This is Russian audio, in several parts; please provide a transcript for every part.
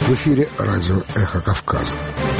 В эфире радио «Эхо Кавказа».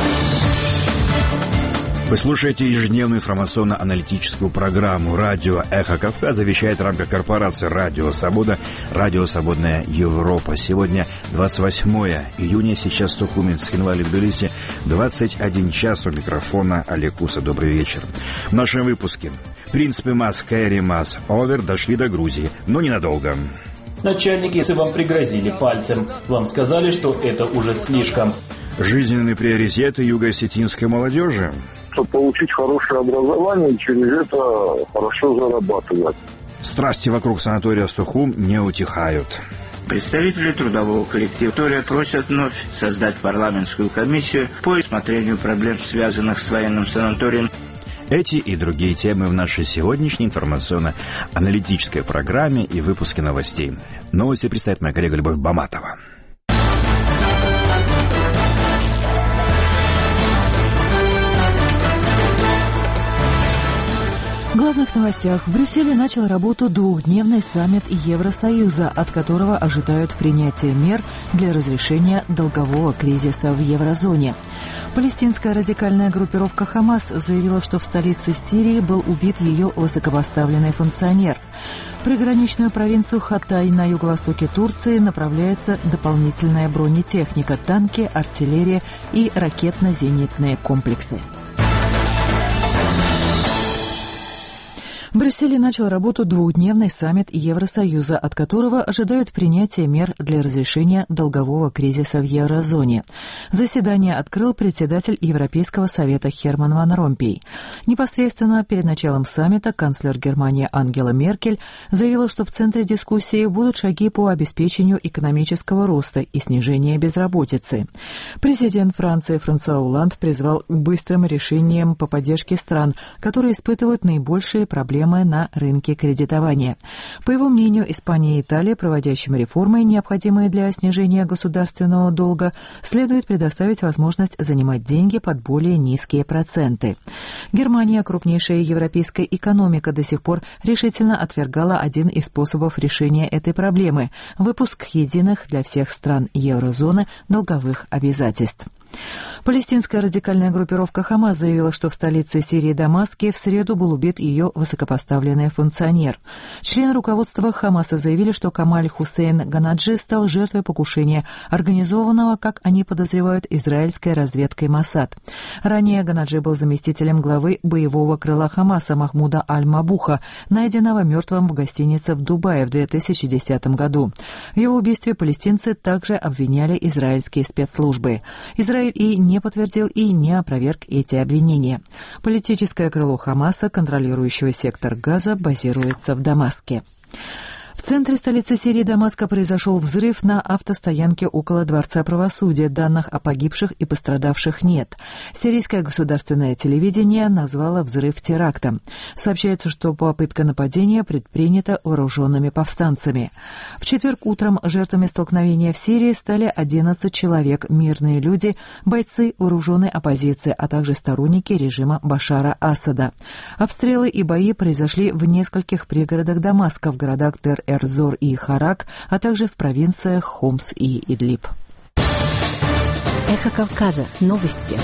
Вы слушаете ежедневную информационно-аналитическую программу «Радио Эхо Кавказа». Вещает в рамках корпорации «Радио Свобода», «Радио Свободная Европа». Сегодня 28 июня, сейчас в Сухуми, Цхинвале, в Тбилиси, 21 час. У микрофона Олег Куса. Добрый вечер. В нашем выпуске. Принципы масс, Кэрри масс, овер дошли до Грузии, но ненадолго. Начальники вам пригрозили пальцем. Вам сказали, что это уже слишком. Жизненные приоритеты юго-осетинской молодежи. Чтобы получить хорошее образование, через это хорошо зарабатывать. Страсти вокруг санатория Сухум не утихают. Представители трудового коллектива просят вновь создать парламентскую комиссию по рассмотрению проблем, связанных с военным санаторием. Эти и другие темы в нашей сегодняшней информационно-аналитической программе и выпуске новостей. Новости представит моя коллега Любовь Баматова. В главных новостях. В Брюсселе начал работу двухдневный саммит Евросоюза, от которого ожидают принятия мер для разрешения долгового кризиса в еврозоне. Палестинская радикальная группировка «Хамас» заявила, что в столице Сирии был убит ее высокопоставленный функционер. В приграничную провинцию Хатай на юго-востоке Турции направляется дополнительная бронетехника, танки, артиллерия и ракетно-зенитные комплексы. В Брюсселе начал работу двухдневный саммит Евросоюза, от которого ожидают принятия мер для разрешения долгового кризиса в еврозоне. Заседание открыл председатель Европейского совета Херман ван Ромпей. Непосредственно перед началом саммита канцлер Германии Ангела Меркель заявила, что в центре дискуссии будут шаги по обеспечению экономического роста и снижения безработицы. Президент Франции Франсуа Олланд призвал к быстрым решениям по поддержке стран, которые испытывают наибольшие проблемы на рынке кредитования. По его мнению, Испания и Италия, проводящим реформы, необходимые для снижения государственного долга, следует предоставить возможность занимать деньги под более низкие проценты. Германия, крупнейшая европейская экономика, до сих пор решительно отвергала один из способов решения этой проблемы – выпуск единых для всех стран еврозоны долговых обязательств. Палестинская радикальная группировка «Хамас» заявила, что в столице Сирии Дамаске в среду был убит ее высокопоставленный функционер. Члены руководства «Хамаса» заявили, что Камаль Хусейн Ганаджи стал жертвой покушения, организованного, как они подозревают, израильской разведкой Моссад. Ранее Ганаджи был заместителем главы боевого крыла «Хамаса» Махмуда Аль-Мабуха, найденного мертвым в гостинице в Дубае в 2010 году. В его убийстве палестинцы также обвиняли израильские спецслужбы. Израиль и не подтвердил, и не опроверг эти обвинения. Политическое крыло Хамаса, контролирующего сектор Газа, базируется в Дамаске. В центре столицы Сирии Дамаска произошел взрыв на автостоянке около Дворца правосудия. Данных о погибших и пострадавших нет. Сирийское государственное телевидение назвало взрыв терактом. Сообщается, что попытка нападения предпринята вооруженными повстанцами. В четверг утром жертвами столкновения в Сирии стали 11 человек, мирные люди, бойцы вооруженной оппозиции, а также сторонники режима Башара Асада. Обстрелы и бои произошли в нескольких пригородах Дамаска, в городах Дер-Эр-Зор и Харак, а также в провинциях Хомс и Идлиб. Эхо Кавказа. Новости.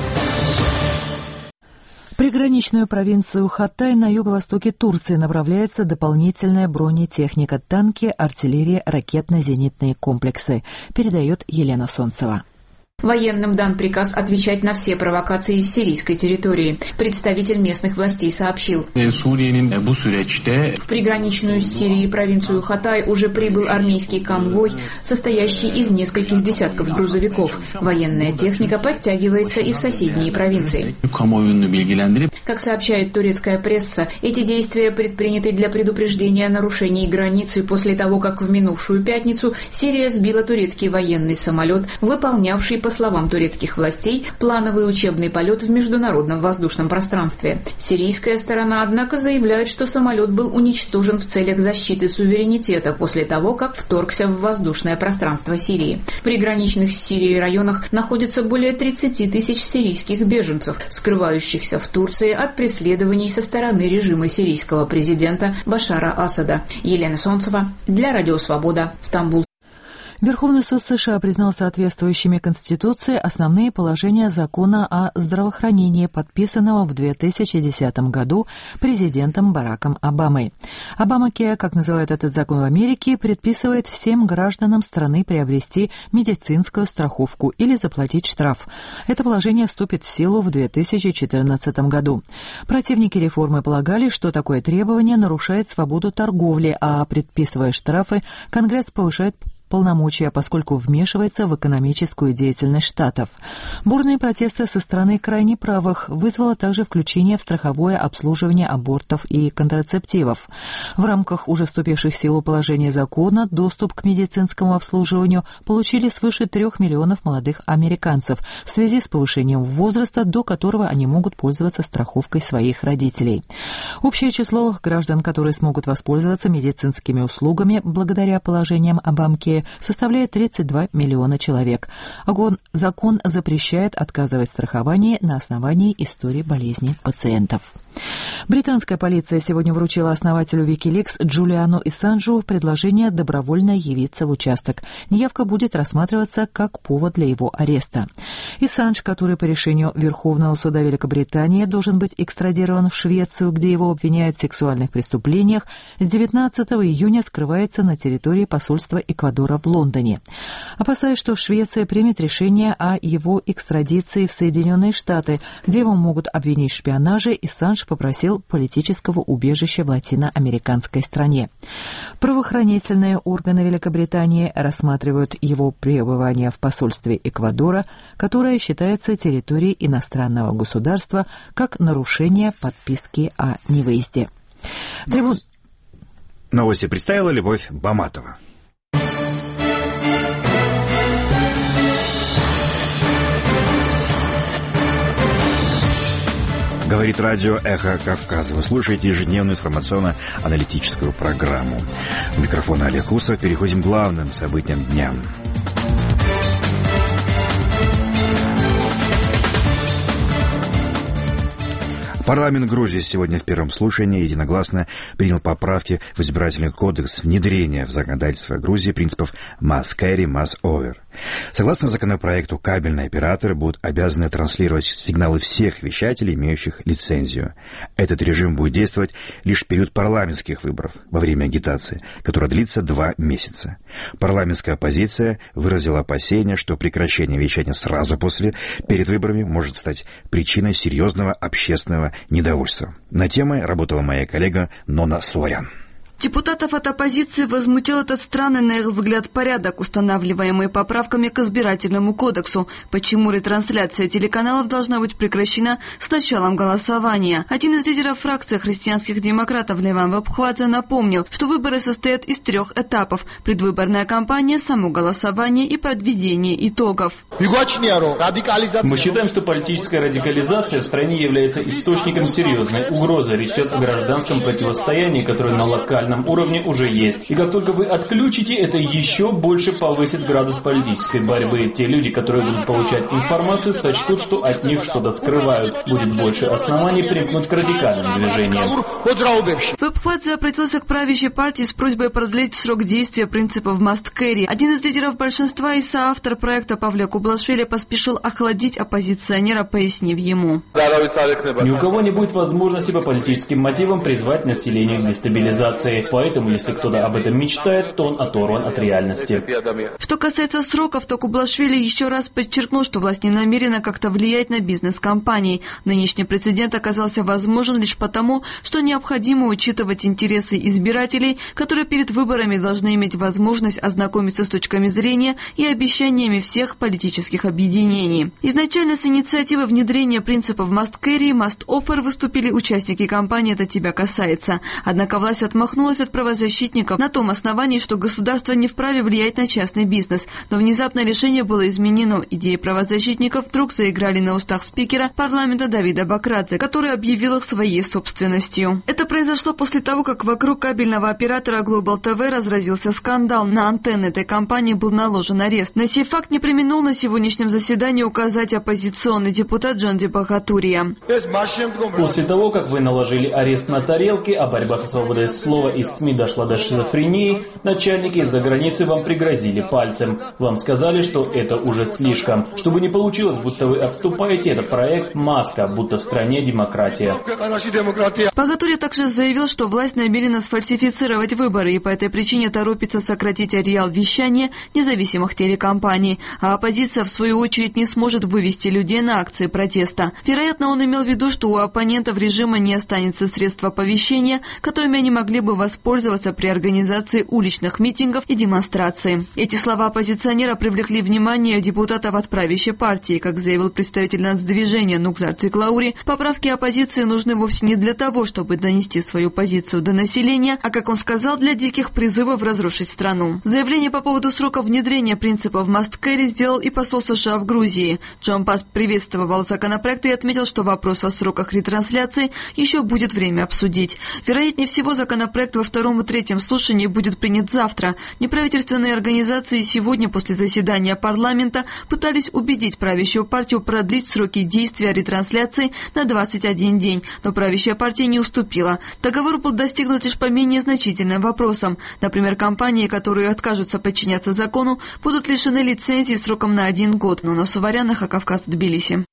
В приграничную провинцию Хатай на юго-востоке Турции направляется дополнительная бронетехника, танки, артиллерия, ракетно-зенитные комплексы, передает Елена Солнцева. Военным дан приказ отвечать на все провокации с сирийской территории. Представитель местных властей сообщил. В приграничную с Сирией провинцию Хатай уже прибыл армейский конвой, состоящий из нескольких десятков грузовиков. Военная техника подтягивается и в соседние провинции. Как сообщает турецкая пресса, эти действия предприняты для предупреждения нарушений границы после того, как в минувшую пятницу Сирия сбила турецкий военный самолет, выполнявший, по словам турецких властей, плановый учебный полет в международном воздушном пространстве. Сирийская сторона, однако, заявляет, что самолет был уничтожен в целях защиты суверенитета после того, как вторгся в воздушное пространство Сирии. В приграничных с Сирией районах находится более 30 тысяч сирийских беженцев, скрывающихся в Турции от преследований со стороны режима сирийского президента Башара Асада. Елена Солнцева для Радио Свобода, Стамбул. Верховный суд США признал соответствующими Конституции основные положения закона о здравоохранении, подписанного в 2010 году президентом Бараком Обамой. Обамакеа, как называют этот закон в Америке, предписывает всем гражданам страны приобрести медицинскую страховку или заплатить штраф. Это положение вступит в силу в 2014 году. Противники реформы полагали, что такое требование нарушает свободу торговли, а предписывая штрафы, Конгресс повышает полномочия, поскольку вмешивается в экономическую деятельность штатов. Бурные протесты со стороны крайне правых вызвало также включение в страховое обслуживание абортов и контрацептивов. В рамках уже вступивших в силу положений закона доступ к медицинскому обслуживанию получили свыше 3 миллионов молодых американцев в связи с повышением возраста, до которого они могут пользоваться страховкой своих родителей. Общее число граждан, которые смогут воспользоваться медицинскими услугами благодаря положениям Обамакеа, составляет 32 миллиона человек. Закон запрещает отказывать в страховании на основании истории болезни пациентов. Британская полиция сегодня вручила основателю Wikileaks Джулиану Ассанжу предложение добровольно явиться в участок. Неявка будет рассматриваться как повод для его ареста. Ассанж, который по решению Верховного суда Великобритании должен быть экстрадирован в Швецию, где его обвиняют в сексуальных преступлениях, с 19 июня скрывается на территории посольства Эквадора в Лондоне. Опасаясь, что Швеция примет решение о его экстрадиции в Соединенные Штаты, где его могут обвинить в шпионаже, Ассанж попросил политического убежища в латиноамериканской стране. Правоохранительные органы Великобритании рассматривают его пребывание в посольстве Эквадора, которое считается территорией иностранного государства, как нарушение подписки о невыезде. Новости представила Любовь Баматова. Говорит радио «Эхо Кавказа». Вы слушаете ежедневную информационно-аналитическую программу. У микрофона Олег Усов. Переходим к главным событиям дня. Парламент Грузии сегодня в первом слушании единогласно принял поправки в избирательный кодекс внедрения в законодательство Грузии принципов «must carry, must over». Согласно законопроекту, кабельные операторы будут обязаны транслировать сигналы всех вещателей, имеющих лицензию. Этот режим будет действовать лишь в период парламентских выборов во время агитации, которая длится 2 месяца. Парламентская оппозиция выразила опасения, что прекращение вещания сразу перед выборами может стать причиной серьезного общественного недовольства. На темой работала моя коллега Нона Суарян. Депутатов от оппозиции возмутил этот странный, на их взгляд, порядок, устанавливаемый поправками к избирательному кодексу. Почему ретрансляция телеканалов должна быть прекращена с началом голосования? Один из лидеров фракции христианских демократов Леван Вапхвадзе напомнил, что выборы состоят из 3 этапов: предвыборная кампания, само голосование и подведение итогов. Мы считаем, что политическая радикализация в стране является источником серьезной угрозы. Речь идет о гражданском противостоянии, которое на локальном уровне уже есть. И как только вы отключите, это еще больше повысит градус политической борьбы. Те люди, которые будут получать информацию, сочтут, что от них что-то скрывают. Будет больше оснований примкнуть к радикальным движениям. Вапхвадзе обратился к правящей партии с просьбой продлить срок действия принципов must carry. Один из лидеров большинства и соавтор проекта Павле Кублашвили поспешил охладить оппозиционера, пояснив ему: Ни у кого не будет возможности по политическим мотивам призвать население к дестабилизации. Поэтому, если кто-то об этом мечтает, то он оторван от реальности. Что касается сроков, то Кублашвили еще раз подчеркнул, что власть не намерена как-то влиять на бизнес компаний. Нынешний прецедент оказался возможен лишь потому, что необходимо учитывать интересы избирателей, которые перед выборами должны иметь возможность ознакомиться с точками зрения и обещаниями всех политических объединений. Изначально с инициативой внедрения принципов must carry, must offer выступили участники кампании «Это тебя касается». Однако власть отмахнулась от правозащитников на том основании, что государство не вправе влиять на частный бизнес. Но внезапно решение было изменено. Идеи правозащитников вдруг заиграли на устах спикера парламента Давида Бакрадзе, который объявил их своей собственностью. Это произошло после того, как вокруг кабельного оператора Global TV разразился скандал. На антенны этой компании был наложен арест. На сей факт не преминул на сегодняшнем заседании указать оппозиционный депутат Джонди Бахатурия. После того, как вы наложили арест на тарелки, а борьба со свободой слова из СМИ дошла до шизофрении, начальники из-за границы вам пригрозили пальцем. Вам сказали, что это уже слишком. Чтобы не получилось, будто вы отступаете, это проект «Маска», будто в стране демократия. Погатурья также заявил, что власть намерена сфальсифицировать выборы и по этой причине торопится сократить ареал вещания независимых телекомпаний, а оппозиция в свою очередь не сможет вывести людей на акции протеста. Вероятно, он имел в виду, что у оппонентов режима не останется средств оповещения, которыми они могли бы воспользоваться при организации уличных митингов и демонстраций. Эти слова оппозиционера привлекли внимание депутатов от правящей партии. Как заявил представитель нацдвижения Нукзар Циклаури, поправки оппозиции нужны вовсе не для того, чтобы донести свою позицию до населения, а, как он сказал, для диких призывов разрушить страну. Заявление по поводу срока внедрения принципов «Must Carry» сделал и посол США в Грузии. Джон Пас приветствовал законопроект и отметил, что вопрос о сроках ретрансляции еще будет время обсудить. Вероятнее всего, законопроект во втором и третьем слушании будет принят завтра. Неправительственные организации сегодня после заседания парламента пытались убедить правящую партию продлить сроки действия ретрансляции на 21 день, но правящая партия не уступила. Договор был достигнут лишь по менее значительным вопросам. Например, компании, которые откажутся подчиняться закону, будут лишены лицензии сроком на 1 год, но на Суварянах, а Кавказ, Тбилиси.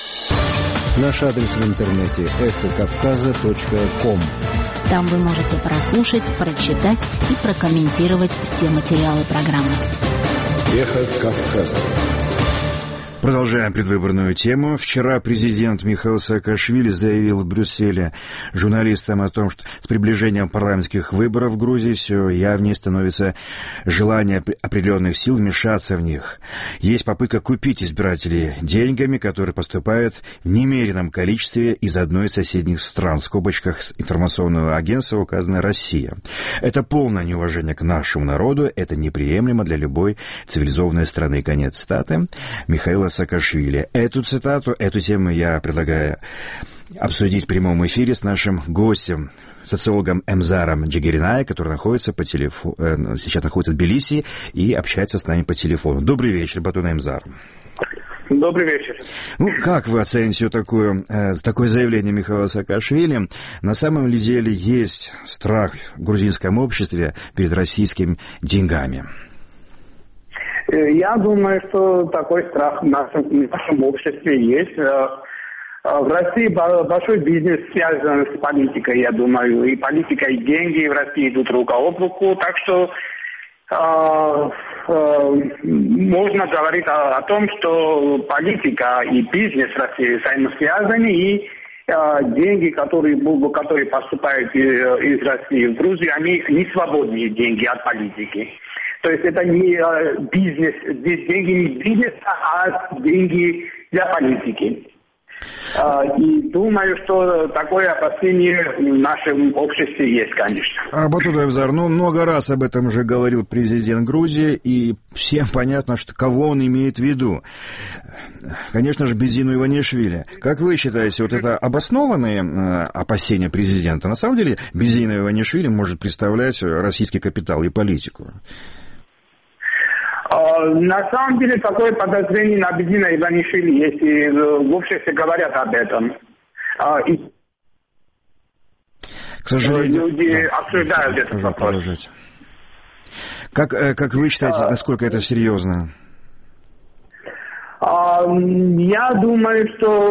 Наш адрес в интернете эхокавказа.ком. Там вы можете прослушать, прочитать и прокомментировать все материалы программы. Эхо Кавказа. Продолжаем предвыборную тему. Вчера президент Михаил Саакашвили заявил в Брюсселе журналистам о том, что с приближением парламентских выборов в Грузии все явнее становится желание определенных сил вмешаться в них. Есть попытка купить избирателей деньгами, которые поступают в немеренном количестве из одной из соседних стран. В скобочках информационного агентства указана Россия. Это полное неуважение к нашему народу, это неприемлемо для любой цивилизованной страны. Конец цитаты Михаила Саакашвили. Эту цитату, эту тему я предлагаю обсудить в прямом эфире с нашим гостем, социологом Эмзаром Джигиринай, который находится сейчас находится в Тбилиси и общается с нами по телефону. Добрый вечер, Батун Эмзар. Добрый вечер. Как вы оцените такое заявление Михаила Саакашвили? На самом деле есть страх в грузинском обществе перед российскими деньгами? Я думаю, что такой страх в нашем обществе есть. В России большой бизнес связан с политикой, я думаю. И политика, и деньги в России идут рука об руку. Так что можно говорить о том, что политика и бизнес в России взаимосвязаны. И деньги, которые поступают из России в Грузию, они не свободные деньги от политики. То есть это не бизнес, здесь деньги не бизнес, а деньги для политики. И думаю, что такое опасение в нашем обществе есть, конечно. Батун Эмзар, много раз об этом уже говорил президент Грузии, и всем понятно, кого он имеет в виду. Конечно же, Бензину Иванишвили. Как вы считаете, это обоснованные опасения президента? На самом деле, Бензину Иванишвили может представлять российский капитал и политику? На самом деле, такое подозрение на Бензина Иванишвили есть, и в обществе говорят об этом. К сожалению, люди обсуждают этот вопрос. Как вы считаете, насколько это серьезно? Я думаю,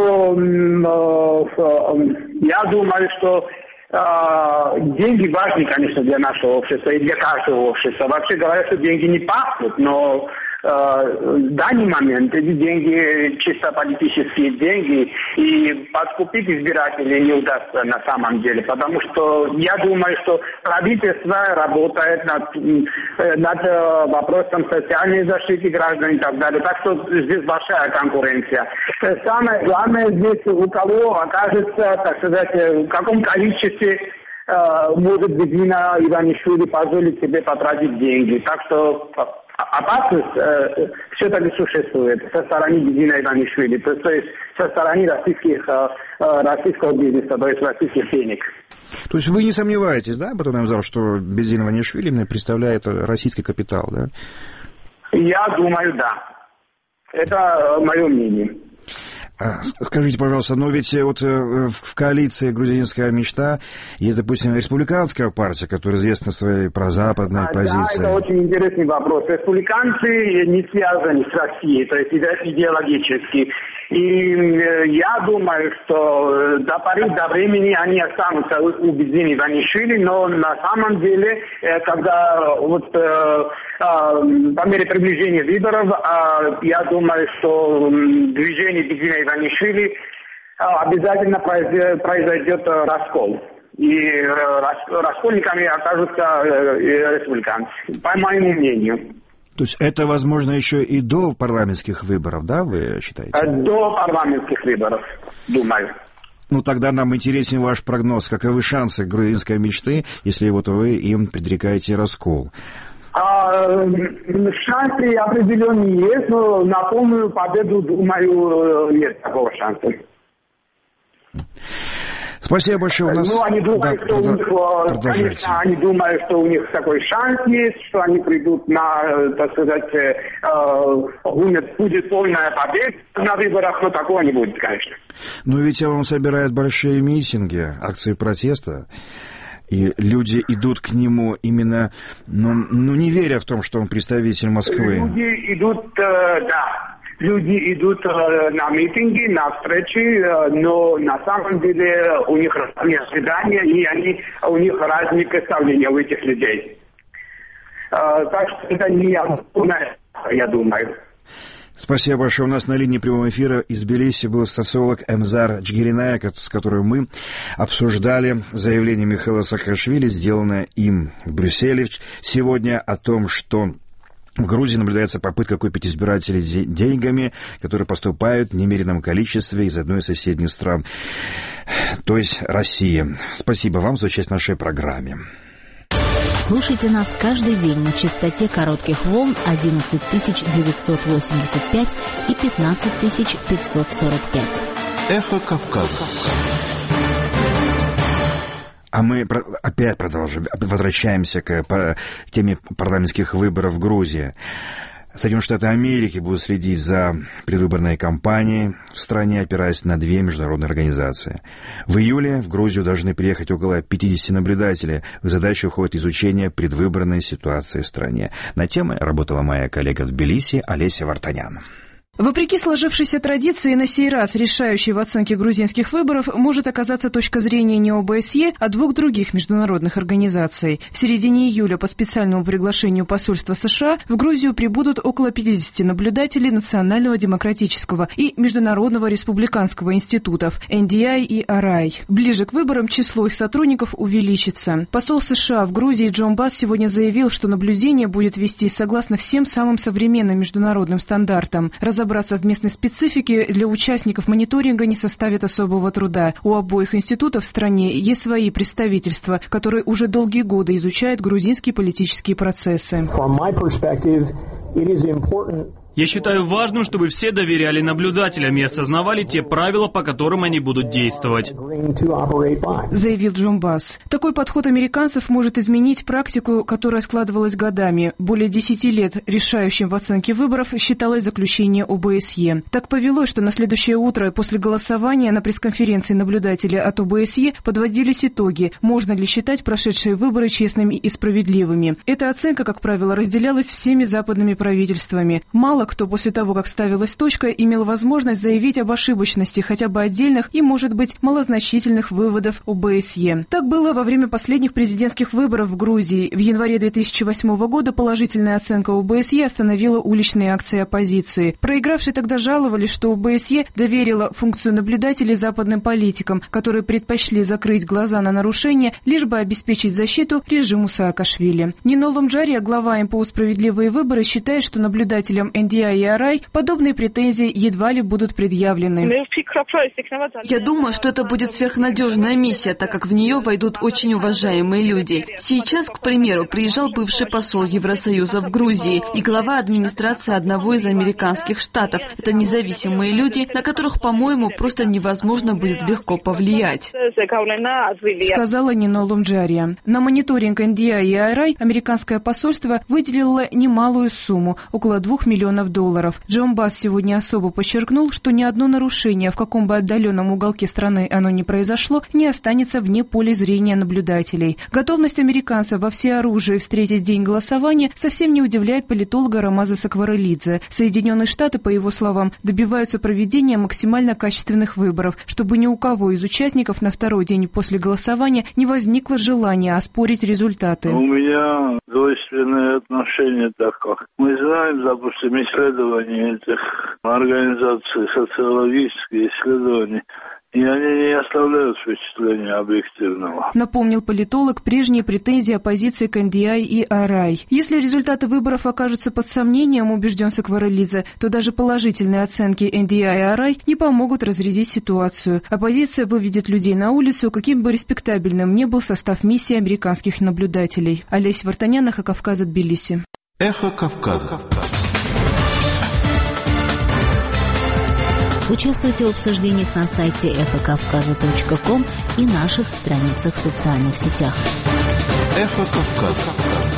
что деньги важны, конечно, для нашего общества и для каждого общества. Вообще говорят, что деньги не пахнут, но в данный момент эти деньги чисто политические деньги, и подкупить избирателей не удастся на самом деле, потому что я думаю, что правительство работает над вопросом социальной защиты граждан и так далее. Так что здесь большая конкуренция. Самое главное здесь, у кого окажется, так сказать, в каком количестве может Бензина Иванишвили позволить себе потратить деньги. Так что опасность все-таки существует со стороны Бензина Иванишвили, то есть со стороны российского бизнеса, то есть российских денег. То есть вы не сомневаетесь, да, Батун Эмзар, что Бензин Иванишвили именно представляет российский капитал, да? Я думаю, да. Это мое мнение. Скажите, пожалуйста, но ведь вот в коалиции «Грузинская мечта» есть, допустим, республиканская партия, которая известна своей прозападной позицией. Да, это очень интересный вопрос. Республиканцы не связаны с Россией, то есть идеологически. И я думаю, что до поры до времени они останутся убеждены в Иванишвили, но на самом деле, когда вот по мере приближения выборов, я думаю, что движение Бигзина Иванишвили обязательно произойдет раскол. И раскольниками окажутся республиканцы, по моему мнению. То есть это возможно еще и до парламентских выборов, да, вы считаете? До парламентских выборов, думаю. Ну, тогда нам интересен ваш прогноз. Каковы шансы грузинской мечты, если вот вы им предрекаете раскол? Шансы определенные есть, но на полную победу, думаю, нет такого шанса. Спасибо большое. У нас... Ну, они думают, что у них, конечно, они думают, что у них такой шанс есть, что они придут на, так сказать, будет полная победа на выборах, но такого не будет, конечно. Но ведь он собирает большие митинги, акции протеста. И люди идут к нему именно, ну, не веря в том, что он представитель Москвы. Люди идут, да. Люди идут на митинги, на встречи, но на самом деле у них разные ожидания, и у них разные представления у этих людей. Так что это не я думаю. Спасибо большое. У нас на линии прямого эфира из Тбилиси был социолог Эмзар Чгиринай, с которым мы обсуждали заявление Михаила Саакашвили, сделанное им в Брюсселе сегодня, о том, что в Грузии наблюдается попытка купить избирателей деньгами, которые поступают в немеренном количестве из одной из соседних стран, то есть России. Спасибо вам за участие в нашей программе. Слушайте нас каждый день на частоте коротких волн 11985 и 15545. Эхо Кавказа. А мы опять возвращаемся к теме парламентских выборов в Грузии. Соединенные Штаты Америки будут следить за предвыборной кампанией в стране, опираясь на две международные организации. В июле в Грузию должны приехать около 50 наблюдателей. В их задачу входит изучение предвыборной ситуации в стране. На тему работала моя коллега в Тбилиси Олеся Вартанян. Вопреки сложившейся традиции, на сей раз решающей в оценке грузинских выборов может оказаться точка зрения не ОБСЕ, а двух других международных организаций. В середине июля по специальному приглашению посольства США в Грузию прибудут около 50 наблюдателей Национального демократического и Международного республиканского институтов NDI и RI. Ближе к выборам число их сотрудников увеличится. Посол США в Грузии Джон Басс сегодня заявил, что наблюдение будет вестись согласно всем самым современным международным стандартам. Разобраться в местной специфике для участников мониторинга не составит особого труда. У обоих институтов в стране есть свои представительства, которые уже долгие годы изучают грузинские политические процессы. Я считаю важным, чтобы все доверяли наблюдателям и осознавали те правила, по которым они будут действовать, заявил Джон Басс. Такой подход американцев может изменить практику, которая складывалась годами. Более 10 лет решающим в оценке выборов считалось заключение ОБСЕ. Так повелось, что на следующее утро после голосования на пресс-конференции наблюдатели от ОБСЕ подводились итоги, можно ли считать прошедшие выборы честными и справедливыми. Эта оценка, как правило, разделялась всеми западными правительствами. Мало кто после того, как ставилась точка, имел возможность заявить об ошибочности хотя бы отдельных и, может быть, малозначительных выводов ОБСЕ. Так было во время последних президентских выборов в Грузии. В январе 2008 года положительная оценка ОБСЕ остановила уличные акции оппозиции. Проигравшие тогда жаловались, что ОБСЕ доверила функцию наблюдателей западным политикам, которые предпочли закрыть глаза на нарушения, лишь бы обеспечить защиту режиму Саакашвили. Нино Ломджария, глава МПО «Справедливые выборы», считает, что наблюдателям NDI и RI подобные претензии едва ли будут предъявлены. Я думаю, что это будет сверхнадежная миссия, так как в нее войдут очень уважаемые люди. Сейчас, к примеру, приезжал бывший посол Евросоюза в Грузии и глава администрации одного из американских штатов. Это независимые люди, на которых, по-моему, просто невозможно будет легко повлиять, сказала Нино Ломджария. На мониторинг NDI и RI американское посольство выделило немалую сумму, около $2 миллионов. миллионов долларов. Джомбас сегодня особо подчеркнул, что ни одно нарушение, в каком бы отдаленном уголке страны оно ни произошло, не останется вне поля зрения наблюдателей. Готовность американцев во всеоружии встретить день голосования совсем не удивляет политолога Рамаза Сакварелидзе. Соединенные Штаты, по его словам, добиваются проведения максимально качественных выборов, чтобы ни у кого из участников на второй день после голосования не возникло желания оспорить результаты. У меня двойственное отношение такое. Мы знаем, допустим, исследования этих организаций, социологические исследования, и они не оставляют впечатления объективного. Напомнил политолог прежние претензии оппозиции к NDI и Арай. Если результаты выборов окажутся под сомнением, убежден Сакварелидзе, то даже положительные оценки NDI и Арай не помогут разрядить ситуацию. Оппозиция выведет людей на улицу, каким бы респектабельным ни был состав миссии американских наблюдателей. Олеся Вартанян, Эхо Кавказа, Тбилиси. Эхо Кавказа. Участвуйте в обсуждениях на сайте эхокавказа.ком и наших страницах в социальных сетях. Эхо Кавказа.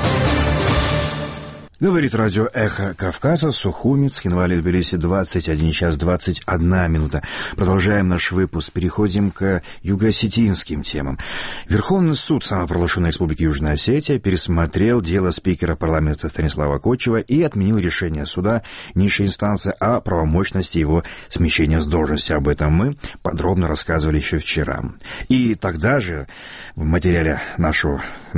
Говорит радио «Эхо Кавказа», Сухуми, Цхинвали, Тбилиси, 21 час 21 минута. Продолжаем наш выпуск. Переходим к юго-осетинским темам. Верховный суд самопровозглашенной Республики Южная Осетия пересмотрел дело спикера парламента Станислава Кочева и отменил решение суда низшей инстанции о правомощности его смещения с должности. Об этом мы подробно рассказывали еще вчера. И тогда же в материале нашего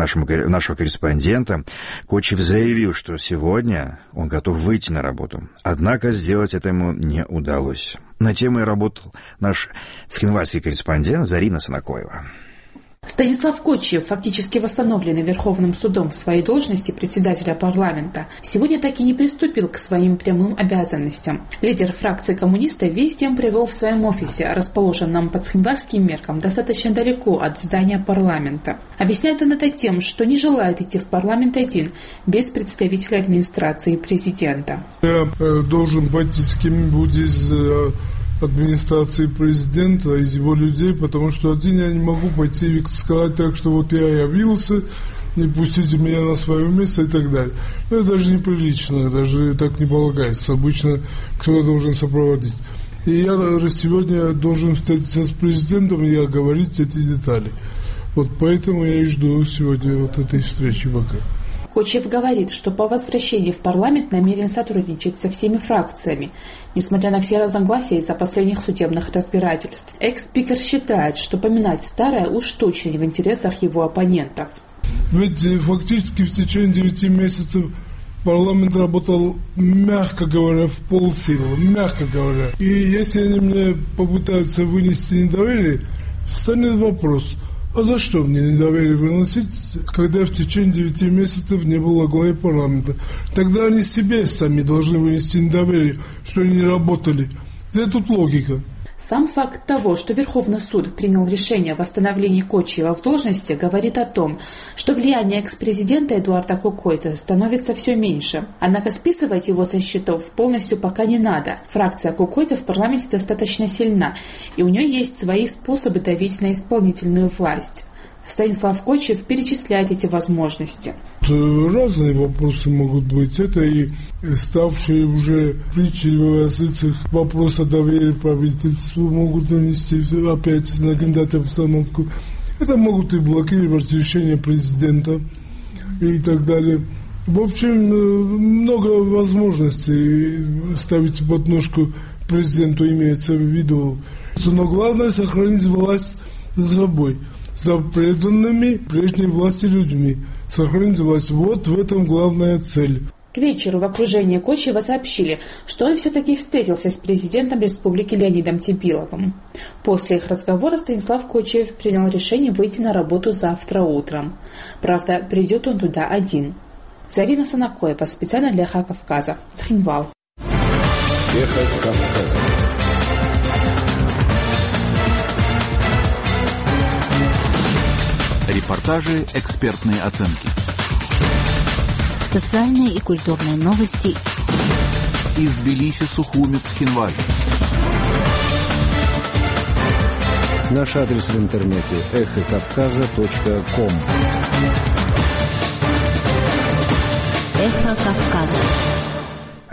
корреспондента Кочев заявил, что сегодня он готов выйти на работу. Однако сделать это ему не удалось. На темой работал наш цхинвальский корреспондент Зарина Санакоева. Станислав Кочев, фактически восстановленный Верховным судом в своей должности председателя парламента, сегодня так и не приступил к своим прямым обязанностям. Лидер фракции коммунистов весь день провел в своем офисе, расположенном по цхинвальским меркам достаточно далеко от здания парламента. Объясняет он это тем, что не желает идти в парламент один, без представителя администрации президента. Я должен пойти с кем-нибудь из администрации президента, из его людей, потому что один я не могу пойти и сказать так, что вот я явился, не пустите меня на свое место и так далее. Но это даже неприлично, даже так не полагается. Обычно кто-то должен сопроводить. И я сегодня должен встретиться с президентом и оговорить эти детали. Вот поэтому я и жду сегодня вот этой встречи пока. Кочев говорит, что по возвращении в парламент намерен сотрудничать со всеми фракциями, несмотря на все разногласия из-за последних судебных разбирательств. Экс-спикер считает, что поминать старое уж точно не в интересах его оппонентов. Ведь фактически в течение 9 месяцев парламент работал, мягко говоря, в полсилы, мягко говоря. И если они мне попытаются вынести недоверие, встанет вопрос: а за что мне недоверие выносить, когда в течение 9 месяцев не было главы парламента? Тогда они себе сами должны вынести недоверие, что они не работали. Где тут логика? Сам факт того, что Верховный суд принял решение о восстановлении Кочева в должности, говорит о том, что влияние экс-президента Эдуарда Кокойта становится все меньше. Однако списывать его со счетов полностью пока не надо. Фракция Кокойта в парламенте достаточно сильна, и у нее есть свои способы давить на исполнительную власть. Станислав Кочев перечисляет эти возможности. Разные вопросы могут быть. Это и ставшие уже притчей в языцах вопросы о доверии правительству могут нанести опять на кандидата в установку. Это могут и блокировать решение президента и так далее. В общем, много возможностей ставить подножку президенту имеется в виду. Но главное сохранить власть за собой, за преданными прежней власти людьми. Сохранить власть. Вот в этом главная цель. К вечеру в окружении Кочева сообщили, что он все-таки встретился с президентом республики Леонидом Тибиловым. После их разговора Станислав Кочев принял решение выйти на работу завтра утром. Правда, придет он туда один. Зарина Санакоева, специально для Эхо Кавказа, Цхинвал. Эхо Кавказа. Репортажи, экспертные оценки. Социальные и культурные новости из Тбилиси, Сухуми, Цхинваль. Наш адрес в интернете эхокавказа.ком. Эхо Кавказа.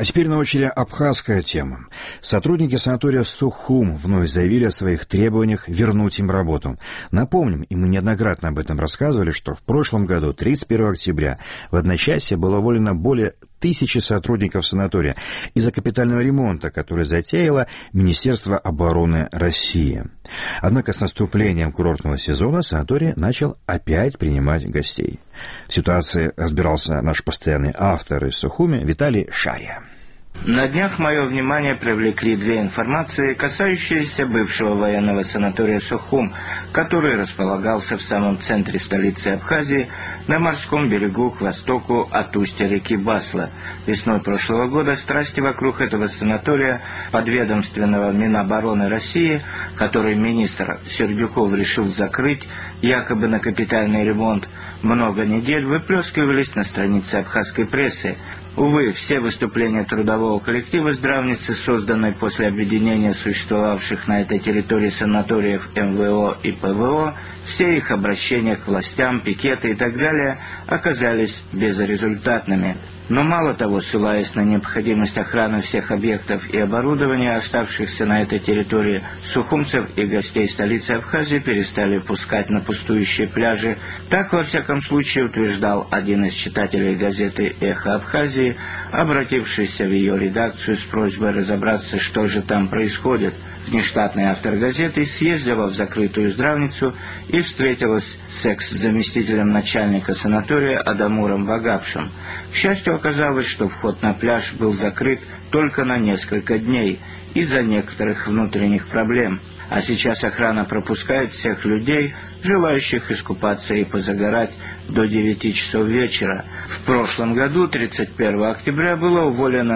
А теперь на очереди абхазская тема. Сотрудники санатория Сухум вновь заявили о своих требованиях вернуть им работу. Напомним, и мы неоднократно об этом рассказывали, что в прошлом году, 31 октября, в одночасье было уволено более 1000 сотрудников санатория из-за капитального ремонта, который затеяло Министерство обороны России. Однако с наступлением курортного сезона санаторий начал опять принимать гостей. В ситуации разбирался наш постоянный автор из Сухуми Виталий Шария. На днях мое внимание привлекли две информации, касающиеся бывшего военного санатория Сухум, который располагался в самом центре столицы Абхазии, на морском берегу к востоку от устья реки Басла. Весной прошлого года страсти вокруг этого санатория подведомственного Минобороны России, который министр Сердюков решил закрыть, якобы на капитальный ремонт, много недель выплескивались на странице абхазской прессы. Увы, все выступления трудового коллектива здравницы, созданной после объединения существовавших на этой территории санаториев МВО и ПВО, все их обращения к властям, пикеты и так далее оказались безрезультатными. Но мало того, ссылаясь на необходимость охраны всех объектов и оборудования, оставшихся на этой территории, сухумцев и гостей столицы Абхазии перестали пускать на пустующие пляжи. Так, во всяком случае, утверждал один из читателей газеты «Эхо Абхазии», обратившийся в ее редакцию с просьбой разобраться, что же там происходит. Внештатный автор газеты съездила в закрытую здравницу и встретилась с экс-заместителем начальника санатория Адамуром Вагапшем. К счастью, оказалось, что вход на пляж был закрыт только на несколько дней из-за некоторых внутренних проблем. А сейчас охрана пропускает всех людей, желающих искупаться и позагорать, до 9 часов вечера. В прошлом году, 31 октября, было уволено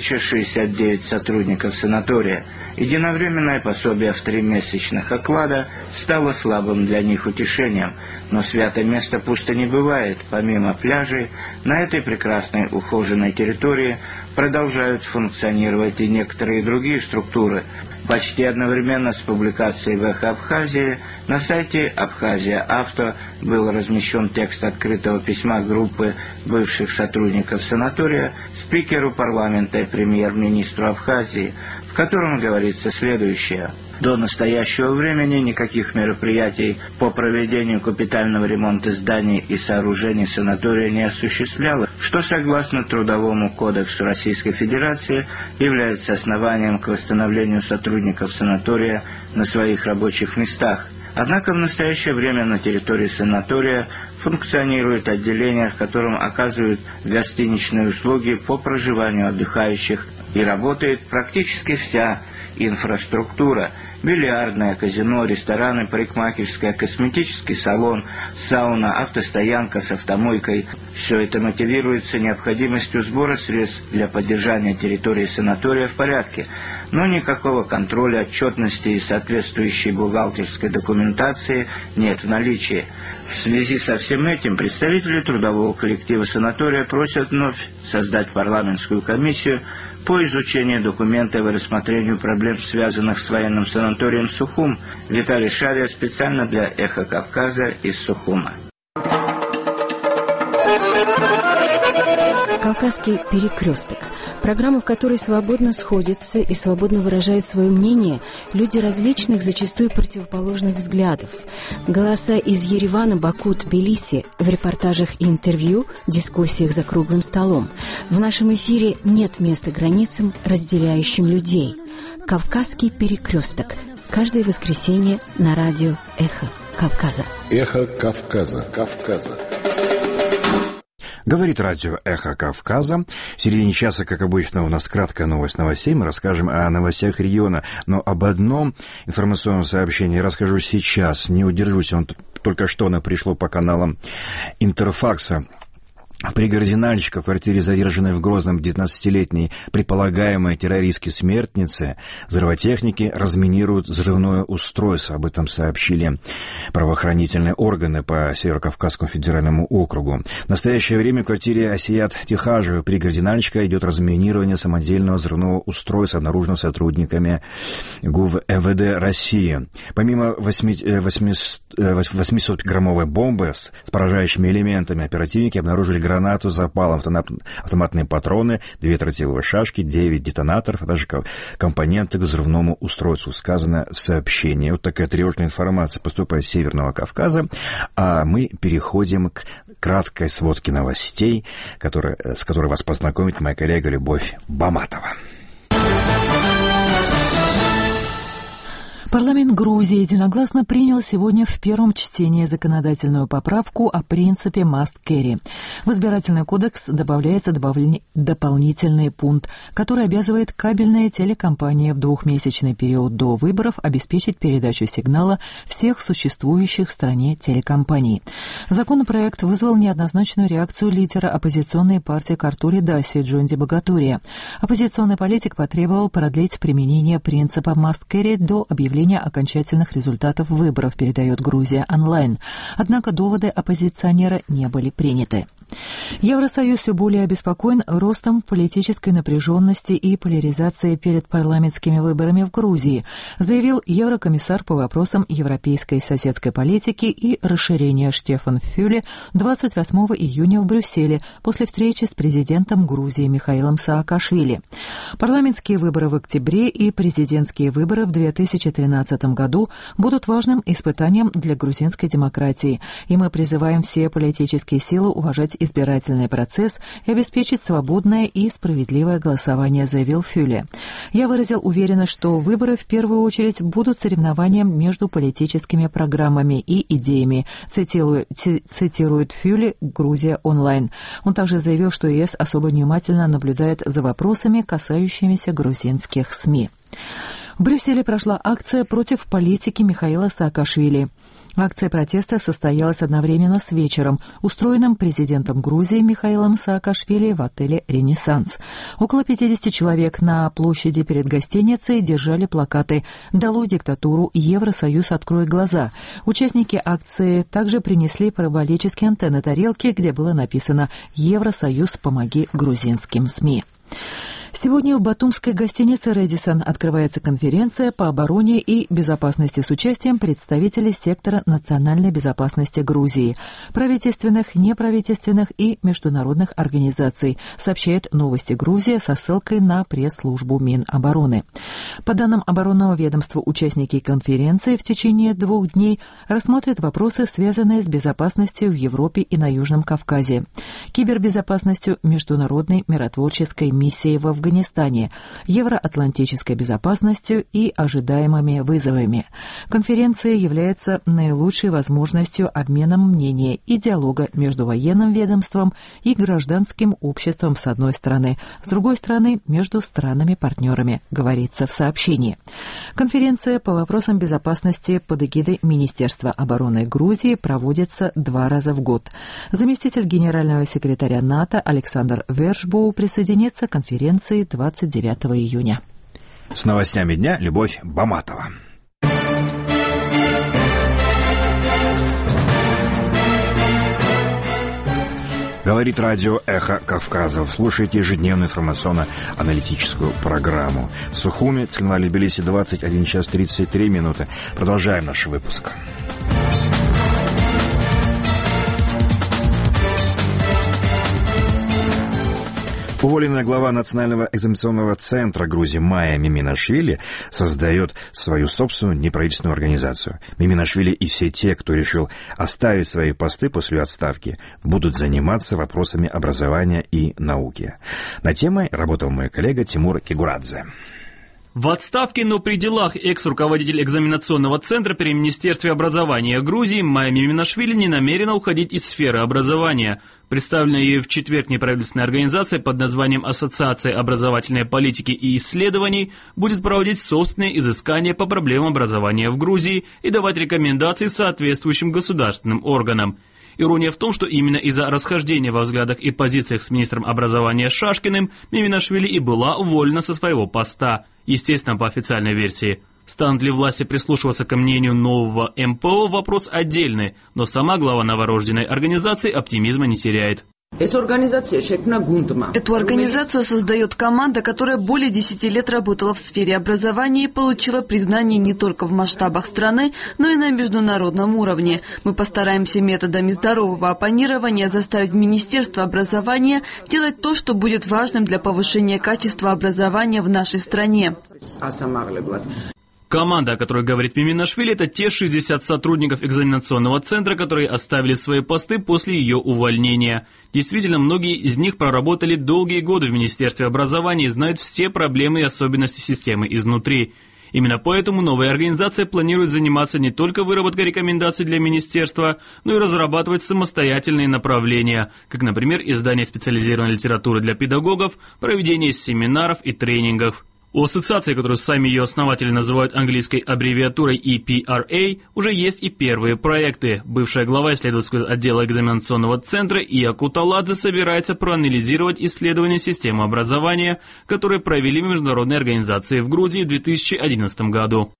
1069 сотрудников санатория. Единовременное пособие в 3 месячных оклада стало слабым для них утешением. Но святое место пусто не бывает. Помимо пляжей, на этой прекрасной ухоженной территории продолжают функционировать и некоторые другие структуры. Почти одновременно с публикацией в «Эхо Абхазии» на сайте «Абхазия Авто» был размещен текст открытого письма группы бывших сотрудников санатория спикеру парламента и премьер-министру Абхазии, в котором говорится следующее. До настоящего времени никаких мероприятий по проведению капитального ремонта зданий и сооружений санатория не осуществлялось, что, согласно Трудовому кодексу Российской Федерации, является основанием к восстановлению сотрудников санатория на своих рабочих местах. Однако в настоящее время на территории санатория функционирует отделение, в котором оказывают гостиничные услуги по проживанию отдыхающих, и работает практически вся инфраструктура: бильярдное, казино, рестораны, парикмахерская, косметический салон, сауна, автостоянка с автомойкой. Все это мотивируется необходимостью сбора средств для поддержания территории санатория в порядке, но никакого контроля, отчетности и соответствующей бухгалтерской документации нет в наличии. В связи со всем этим представители трудового коллектива санатория просят вновь создать парламентскую комиссию по изучению документов и рассмотрению проблем, связанных с военным санаторием Сухум. Виталий Шария специально для «Эхо Кавказа» из Сухума. «Кавказский перекресток» – программа, в которой свободно сходятся и свободно выражают свое мнение люди различных, зачастую противоположных взглядов. Голоса из Еревана, Баку, Тбилиси в репортажах и интервью, дискуссиях за круглым столом. В нашем эфире нет места границам, разделяющим людей. «Кавказский перекресток» – каждое воскресенье на радио «Эхо Кавказа». «Эхо Кавказа». Кавказа. Говорит радио «Эхо Кавказа». В середине часа, как обычно, у нас краткая новость новостей. Мы расскажем о новостях региона. Но об одном информационном сообщении расскажу сейчас. Не удержусь, только что оно пришло по каналам Интерфакса. В пригороде Нальчика, в квартире, задержанной в Грозном 19-летней предполагаемой террористки смертницы, взрывотехники разминируют взрывное устройство. Об этом сообщили правоохранительные органы по Северо-Кавказскому федеральному округу. В настоящее время в квартире Асият Тихажевой в пригороде Нальчика идет разминирование самодельного взрывного устройства, обнаруженного сотрудниками ГУВ МВД России. Помимо 800-граммовой бомбы с поражающими элементами, оперативники обнаружили гранату, запал, автоматные патроны, 2 тротиловые шашки, 9 детонаторов, а также компоненты к взрывному устройству, сказано в сообщении. Вот такая тревожная информация поступает с Северного Кавказа, а мы переходим к краткой сводке новостей, с которой вас познакомит моя коллега Любовь Баматова. Парламент Грузии единогласно принял сегодня в первом чтении законодательную поправку о принципе must carry. В избирательный кодекс добавляется дополнительный пункт, который обязывает кабельные телекомпании в 2-месячный период до выборов обеспечить передачу сигнала всех существующих в стране телекомпаний. Законопроект вызвал неоднозначную реакцию лидера оппозиционной партии Картури Даси Джонди Багатурия. Оппозиционный политик потребовал продлить применение принципа must carry до объявления окончательных результатов выборов, передает Грузия онлайн. Однако доводы оппозиционера не были приняты. Евросоюз все более обеспокоен ростом политической напряженности и поляризации перед парламентскими выборами в Грузии, заявил еврокомиссар по вопросам европейской соседской политики и расширения Штефан Фюле 28 июня в Брюсселе после встречи с президентом Грузии Михаилом Саакашвили. Парламентские выборы в октябре и президентские выборы в 2013 году будут важным испытанием для грузинской демократии, и мы призываем все политические силы уважать избирательный процесс и обеспечить свободное и справедливое голосование, заявил Фюле. Я выразил уверенность, что выборы в первую очередь будут соревнованием между политическими программами и идеями, цитирует Фюле «Грузия онлайн». Он также заявил, что ЕС особо внимательно наблюдает за вопросами, касающимися грузинских СМИ. В Брюсселе прошла акция против политики Михаила Саакашвили. Акция протеста состоялась одновременно с вечером, устроенным президентом Грузии Михаилом Саакашвили в отеле «Ренессанс». Около 50 человек на площади перед гостиницей держали плакаты «Долой диктатуру! Евросоюз, открой глаза!». Участники акции также принесли параболические антенны-тарелки, где было написано «Евросоюз, помоги грузинским СМИ». Сегодня в батумской гостинице «Рэдисон» открывается конференция по обороне и безопасности с участием представителей сектора национальной безопасности Грузии, правительственных, неправительственных и международных организаций, сообщает «Новости Грузия» со ссылкой на пресс-службу Минобороны. По данным оборонного ведомства, участники конференции в течение 2 дней рассмотрят вопросы, связанные с безопасностью в Европе и на Южном Кавказе, кибербезопасностью, международной миротворческой миссией в Афганистане, евроатлантической безопасностью и ожидаемыми вызовами. Конференция является наилучшей возможностью обмена мнений и диалога между военным ведомством и гражданским обществом с одной стороны, с другой стороны между странами-партнерами, говорится в сообщении. Конференция по вопросам безопасности под эгидой Министерства обороны Грузии проводится 2 раза в год. Заместитель генерального секретаря НАТО Александр Вершбоу присоединится к конференции 29 июня. С новостями дня Любовь Баматова. Говорит радио «Эхо Кавказа». Слушайте ежедневную информационно-аналитическую программу. В Сухуми, Цхинвале, Тбилиси, 21 час 33 минуты. Продолжаем наш выпуск. Уволенная глава Национального экзаменационного центра Грузии Майя Миминашвили создает свою собственную неправительственную организацию. Миминашвили и все те, кто решил оставить свои посты после отставки, будут заниматься вопросами образования и науки. Над темой работал мой коллега Тимур Кигурадзе. В отставке, но при делах экс-руководитель экзаменационного центра при Министерстве образования Грузии Майя Миминашвили не намерена уходить из сферы образования. Представленная ею в четверг неправительственная организация под названием «Ассоциация образовательной политики и исследований» будет проводить собственные изыскания по проблемам образования в Грузии и давать рекомендации соответствующим государственным органам. Ирония в том, что именно из-за расхождения во взглядах и позициях с министром образования Шашкиным Миминашвили и была уволена со своего поста, естественно, по официальной версии. Станут ли власти прислушиваться к мнению нового МПО – вопрос отдельный, но сама глава новорожденной организации оптимизма не теряет. Эту организацию создает команда, которая более 10 лет работала в сфере образования и получила признание не только в масштабах страны, но и на международном уровне. Мы постараемся методами здорового оппонирования заставить Министерство образования делать то, что будет важным для повышения качества образования в нашей стране. Команда, о которой говорит Миминашвили, это те 60 сотрудников экзаменационного центра, которые оставили свои посты после ее увольнения. Действительно, многие из них проработали долгие годы в Министерстве образования и знают все проблемы и особенности системы изнутри. Именно поэтому новая организация планирует заниматься не только выработкой рекомендаций для министерства, но и разрабатывать самостоятельные направления, как, например, издание специализированной литературы для педагогов, проведение семинаров и тренингов. У ассоциации, которую сами ее основатели называют английской аббревиатурой EPRA, уже есть и первые проекты. Бывшая глава исследовательского отдела экзаменационного центра Ия Куталадзе собирается проанализировать исследования системы образования, которые провели международные организации в Грузии в 2011 году.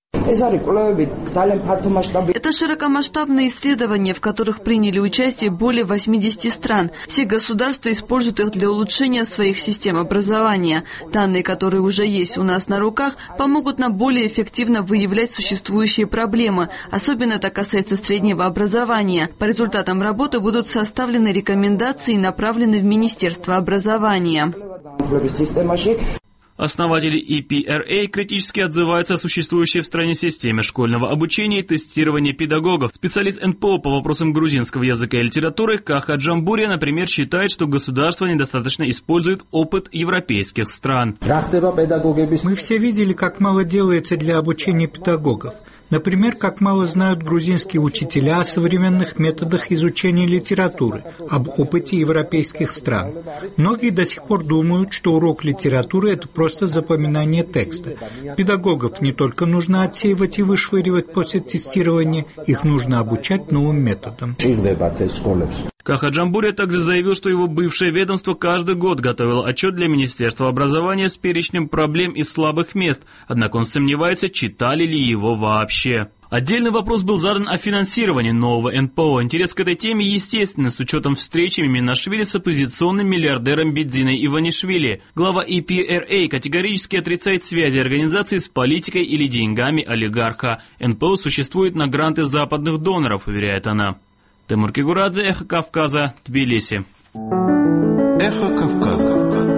Это широкомасштабные исследования, в которых приняли участие более 80 стран. Все государства используют их для улучшения своих систем образования. Данные, которые уже есть у нас на руках, помогут нам более эффективно выявлять существующие проблемы. Особенно это касается среднего образования. По результатам работы будут составлены рекомендации и направлены в Министерство образования. Основатели EPRA критически отзываются о существующей в стране системе школьного обучения и тестирования педагогов. Специалист НПО по вопросам грузинского языка и литературы Каха Джамбурия, например, считает, что государство недостаточно использует опыт европейских стран. Мы все видели, как мало делается для обучения педагогов. Например, как мало знают грузинские учителя о современных методах изучения литературы, об опыте европейских стран. Многие до сих пор думают, что урок литературы – это просто запоминание текста. Педагогов не только нужно отсеивать и вышвыривать после тестирования, их нужно обучать новым методам. Каха Джамбурия также заявил, что его бывшее ведомство каждый год готовило отчет для Министерства образования с перечнем проблем и слабых мест, однако он сомневается, читали ли его вообще. Отдельный вопрос был задан о финансировании нового НПО. Интерес к этой теме естественный, с учетом встречи Миминашвили с оппозиционным миллиардером Бедзиной Иванишвили. Глава EPRA категорически отрицает связи организации с политикой или деньгами олигарха. НПО существует на гранты западных доноров, уверяет она. Тимур Кигурадзе, Эхо Кавказа, Тбилиси. Эхо Кавказа.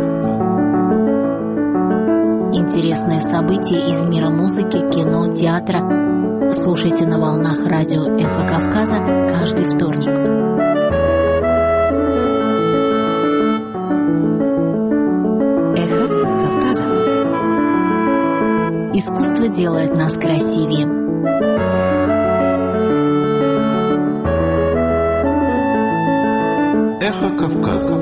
Интересные события из мира музыки, кино, театра. Слушайте на волнах радио Эхо Кавказа каждый вторник. Эхо Кавказа. Искусство делает нас красивее. Эхо Кавказа.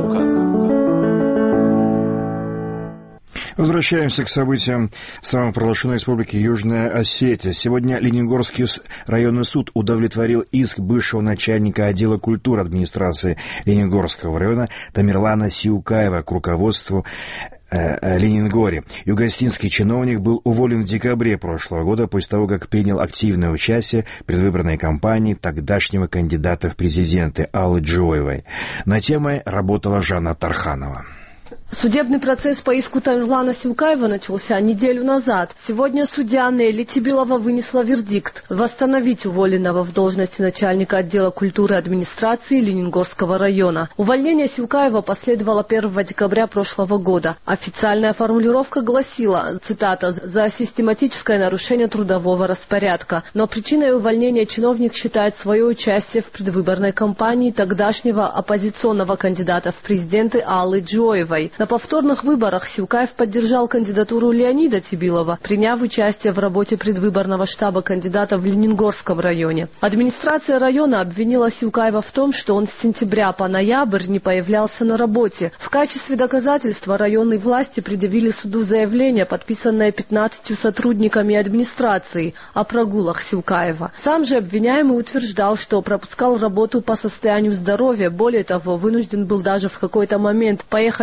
Возвращаемся к событиям в самопровозглашенной республике Южная Осетия. Сегодня Лениногорский районный суд удовлетворил иск бывшего начальника отдела культуры администрации Лениногорского района Тамерлана Сиукаева к руководству Лениногории. Югостинский чиновник был уволен в декабре прошлого года после того, как принял активное участие в предвыборной кампании тогдашнего кандидата в президенты Аллы Джоевой. Над темой работала Жанна Тарханова. Судебный процесс по иску Тамерлана Сиукаева начался неделю назад. Сегодня судья Нелли Тибилова вынесла вердикт восстановить уволенного в должности начальника отдела культуры администрации Лениногорского района. Увольнение Сиукаева последовало 1 декабря прошлого года. Официальная формулировка гласила, цитата, «за систематическое нарушение трудового распорядка». Но причиной увольнения чиновник считает свое участие в предвыборной кампании тогдашнего оппозиционного кандидата в президенты Аллы Джоевой. На повторных выборах Сиукаев поддержал кандидатуру Леонида Тибилова, приняв участие в работе предвыборного штаба кандидата в Лениногорском районе. Администрация района обвинила Сиукаева в том, что он с сентября по ноябрь не появлялся на работе. В качестве доказательства районные власти предъявили суду заявление, подписанное 15 сотрудниками администрации, о прогулах Сиукаева. Сам же обвиняемый утверждал, что пропускал работу по состоянию здоровья. Более того, вынужден был даже в какой-то момент поехать в Москву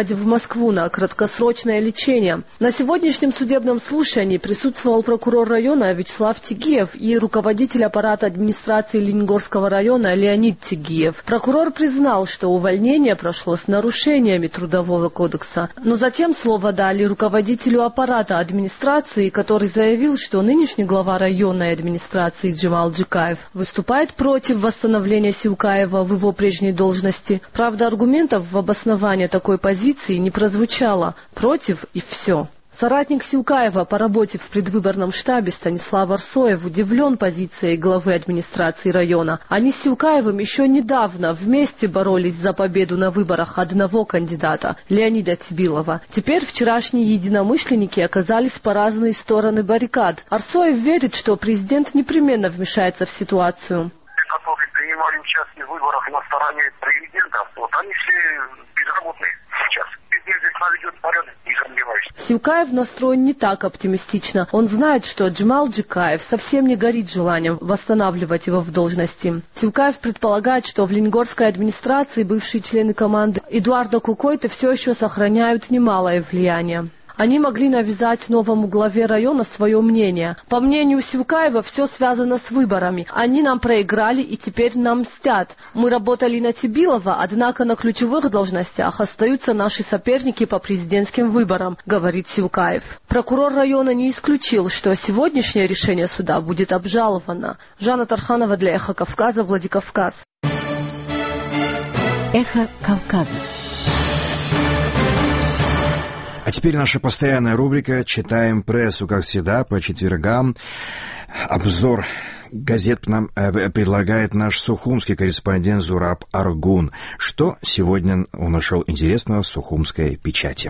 Москву на краткосрочное лечение. На сегодняшнем судебном слушании присутствовал прокурор района Вячеслав Тигиев и руководитель аппарата администрации Лениногорского района Леонид Тигиев. Прокурор признал, что увольнение прошло с нарушениями Трудового кодекса, но затем слово дали руководителю аппарата администрации, который заявил, что нынешний глава районной администрации Джамал Джикаев выступает против восстановления Силкаева в его прежней должности. Правда, аргументов в обосновании такой позиции не прозвучало. Против и все. Соратник Силкаева по работе в предвыборном штабе Станислав Арсоев удивлен позицией главы администрации района. Они с Силкаевым еще недавно вместе боролись за победу на выборах одного кандидата, Леонида Цибилова. Теперь вчерашние единомышленники оказались по разные стороны баррикад. Арсоев верит, что президент непременно вмешается в ситуацию. Которые принимали участие в выборах на стороне президента, они все безработные сейчас. Здесь наведет порядок, не сомневаюсь. Силкаев настроен не так оптимистично. Он знает, что Джамал Джикаев совсем не горит желанием восстанавливать его в должности. Силкаев предполагает, что в Лениногорской администрации бывшие члены команды Эдуарда Кукойты все еще сохраняют немалое влияние. Они могли навязать новому главе района свое мнение. По мнению Силкаева, все связано с выборами. Они нам проиграли и теперь нам мстят. Мы работали на Цибилова, однако на ключевых должностях остаются наши соперники по президентским выборам, говорит Силкаев. Прокурор района не исключил, что сегодняшнее решение суда будет обжаловано. Жанна Тарханова для «Эхо Кавказа», Владикавказ. «Эхо Кавказа». А теперь наша постоянная рубрика «Читаем прессу», как всегда, по четвергам. Обзор газет нам предлагает наш сухумский корреспондент Зураб Аргун. Что сегодня он нашел интересного в сухумской печати?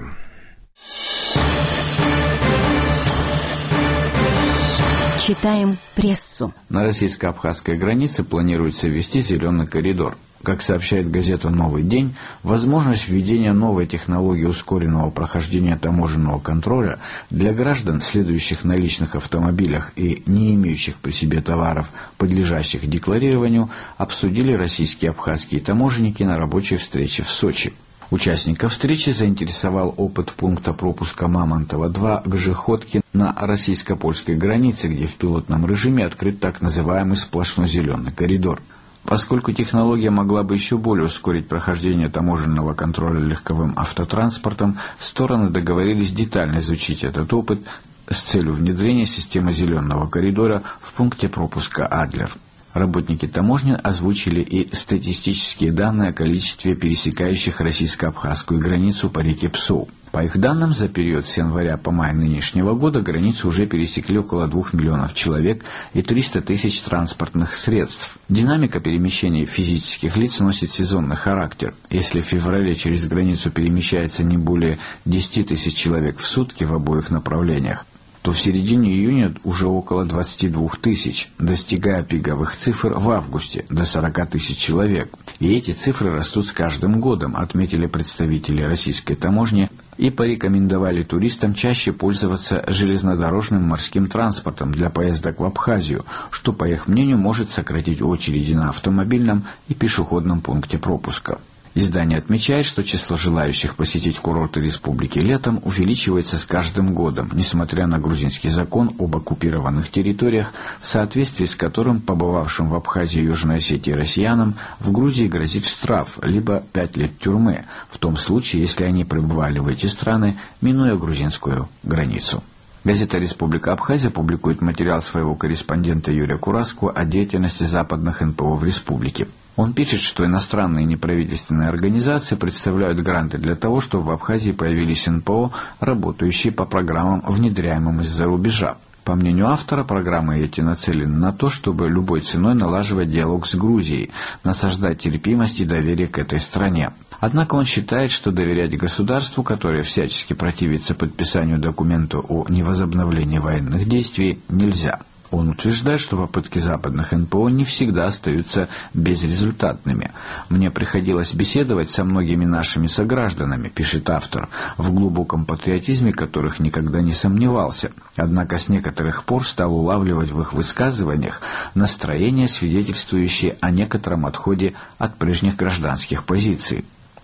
Читаем прессу. На российско-абхазской границе планируется ввести зеленый коридор. Как сообщает газета «Новый день», возможность введения новой технологии ускоренного прохождения таможенного контроля для граждан, следующих на личных автомобилях и не имеющих при себе товаров, подлежащих декларированию, обсудили российские и абхазские таможенники на рабочей встрече в Сочи. Участников встречи заинтересовал опыт пункта пропуска Мамонтова-2 к Жихотке на российско-польской границе, где в пилотном режиме открыт так называемый сплошной зеленый коридор. Поскольку технология могла бы еще более ускорить прохождение таможенного контроля легковым автотранспортом, стороны договорились детально изучить этот опыт с целью внедрения системы зеленого коридора в пункте пропуска Адлер. Работники таможни озвучили и статистические данные о количестве пересекающих российско-абхазскую границу по реке Псоу. По их данным, за период с января по май нынешнего года границу уже пересекли около 2 миллионов человек и 300 тысяч транспортных средств. Динамика перемещения физических лиц носит сезонный характер. Если в феврале через границу перемещается не более 10 тысяч человек в сутки в обоих направлениях, то в середине июня уже около 22 тысяч, достигая пиковых цифр в августе до 40 тысяч человек. И эти цифры растут с каждым годом, отметили представители российской таможни и порекомендовали туристам чаще пользоваться железнодорожным морским транспортом для поездок в Абхазию, что, по их мнению, может сократить очереди на автомобильном и пешеходном пункте пропуска. Издание отмечает, что число желающих посетить курорты республики летом увеличивается с каждым годом, несмотря на грузинский закон об оккупированных территориях, в соответствии с которым побывавшим в Абхазии и Южной Осетии россиянам в Грузии грозит штраф, либо 5 лет тюрьмы, в том случае, если они пребывали в эти страны, минуя грузинскую границу. Газета «Республика Абхазия» публикует материал своего корреспондента Юрия Кураску о деятельности западных НПО в республике. Он пишет, что иностранные неправительственные организации представляют гранты для того, чтобы в Абхазии появились НПО, работающие по программам, внедряемым из-за рубежа. По мнению автора, программы эти нацелены на то, чтобы любой ценой налаживать диалог с Грузией, насаждать терпимость и доверие к этой стране. Однако он считает, что доверять государству, которое всячески противится подписанию документа о невозобновлении военных действий, нельзя. Он утверждает, что попытки западных НПО не всегда остаются безрезультатными. «Мне приходилось беседовать со многими нашими согражданами», — пишет автор, в глубоком патриотизме которых никогда не сомневался. Однако с некоторых пор стал улавливать в их высказываниях настроения, свидетельствующие о некотором отходе от прежних гражданских позиций.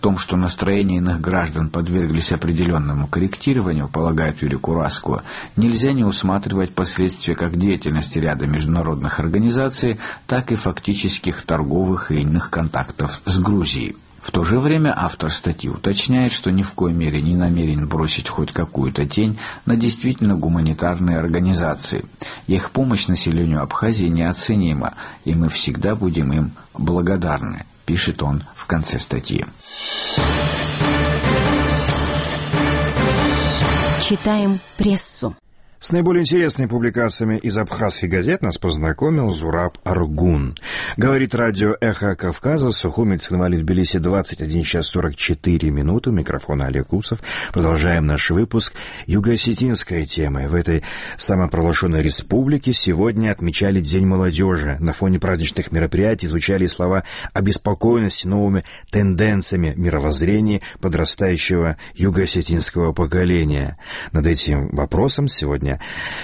том, что настроения иных граждан подверглись определенному корректированию, полагает Юрий Кураско, нельзя не усматривать последствия как деятельности ряда международных организаций, так и фактических торговых и иных контактов с Грузией. В то же время автор статьи уточняет, что ни в коей мере не намерен бросить хоть какую-то тень на действительно гуманитарные организации. Их помощь населению Абхазии неоценима, и мы всегда будем им благодарны, пишет он в конце статьи. Читаем прессу. С наиболее интересными публикациями из абхазских газет нас познакомил Зураб Аргун. Говорит радио «Эхо Кавказа». Сухуми, Цхинвали, Тбилиси, 21 час 44 минуты. Микрофон Олег Усов. Продолжаем наш выпуск юго-осетинской темы. В этой самопровозглашенной республике сегодня отмечали День молодежи. На фоне праздничных мероприятий звучали слова обеспокоенности новыми тенденциями мировоззрения подрастающего юго-осетинского поколения. Над этим вопросом сегодня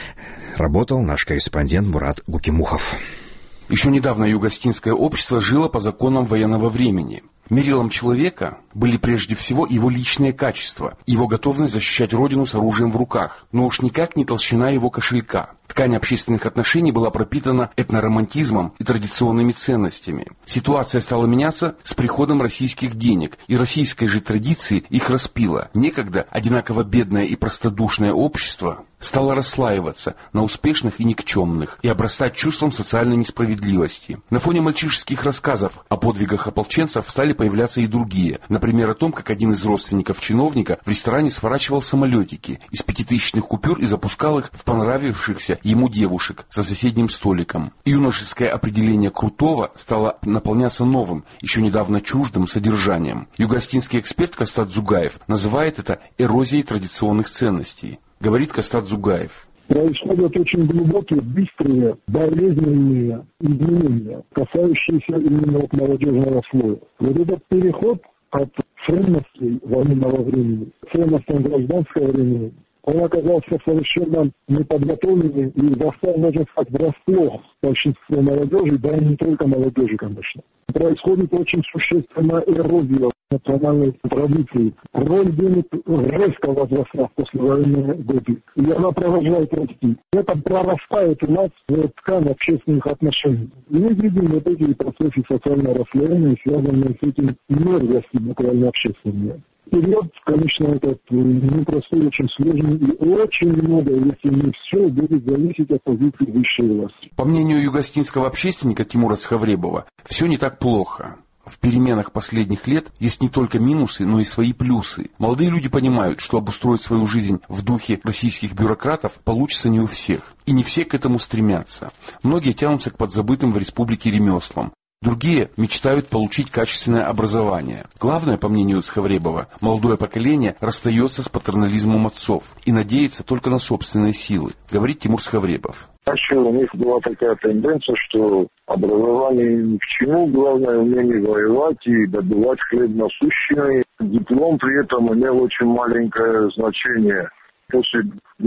работал наш корреспондент Мурат Гукимухов. Еще недавно юго-осетинское общество жило по законам военного времени. Мерилом человека были прежде всего его личные качества, его готовность защищать родину с оружием в руках, но уж никак не толщина его кошелька. Ткань общественных отношений была пропитана этноромантизмом и традиционными ценностями. Ситуация стала меняться с приходом российских денег, и российской же традиции их распила. Некогда одинаково бедное и простодушное общество стало расслаиваться на успешных и никчемных и обрастать чувством социальной несправедливости. На фоне мальчишеских рассказов о подвигах ополченцев стали появляться и другие. Например, о том, как один из родственников чиновника в ресторане сворачивал самолетики из 5000-ных купюр и запускал их в понравившихся ему девушек за соседним столиком. Юношеское определение крутого стало наполняться новым, еще недавно чуждым содержанием. Юго-осетинский эксперт Кастат Зугаев называет это эрозией традиционных ценностей. Говорит Кастат Зугаев. Происходят очень глубокие, быстрые, болезненные изменения, касающиеся именно молодежного слоя. Вот этот переход от ценностей военного времени к ценностям гражданского времени, он оказался совершенно неподготовленным и застал, можно сказать, врасплох большинство молодежи, да и не только молодежи, конечно. Происходит очень существенная эрозия национальной традиции. Роль денег резко возросла в послевоенные годы, и она продолжает расти. Это прорастает у нас в ткань общественных отношений. И мы видим вот эти процессы социального расслоения, связанные с этим мерзости буквально общественными. Период, конечно, этот непростой, очень сложный, и очень много, если не все, будет зависеть от позиции высшей власти. По мнению юго-осетинского общественника Тимура Цхавребова, все не так плохо. В переменах последних лет есть не только минусы, но и свои плюсы. Молодые люди понимают, что обустроить свою жизнь в духе российских бюрократов получится не у всех. И не все к этому стремятся. Многие тянутся к подзабытым в республике ремеслам. Другие мечтают получить качественное образование. Главное, по мнению Цхавребова, молодое поколение расстается с патернализмом отцов и надеется только на собственные силы, говорит Тимур Цхавребов. Раньше у них была такая тенденция, что образование ни к чему, главное умение воевать и добывать хлеб насущный. Диплом при этом имел очень маленькое значение. После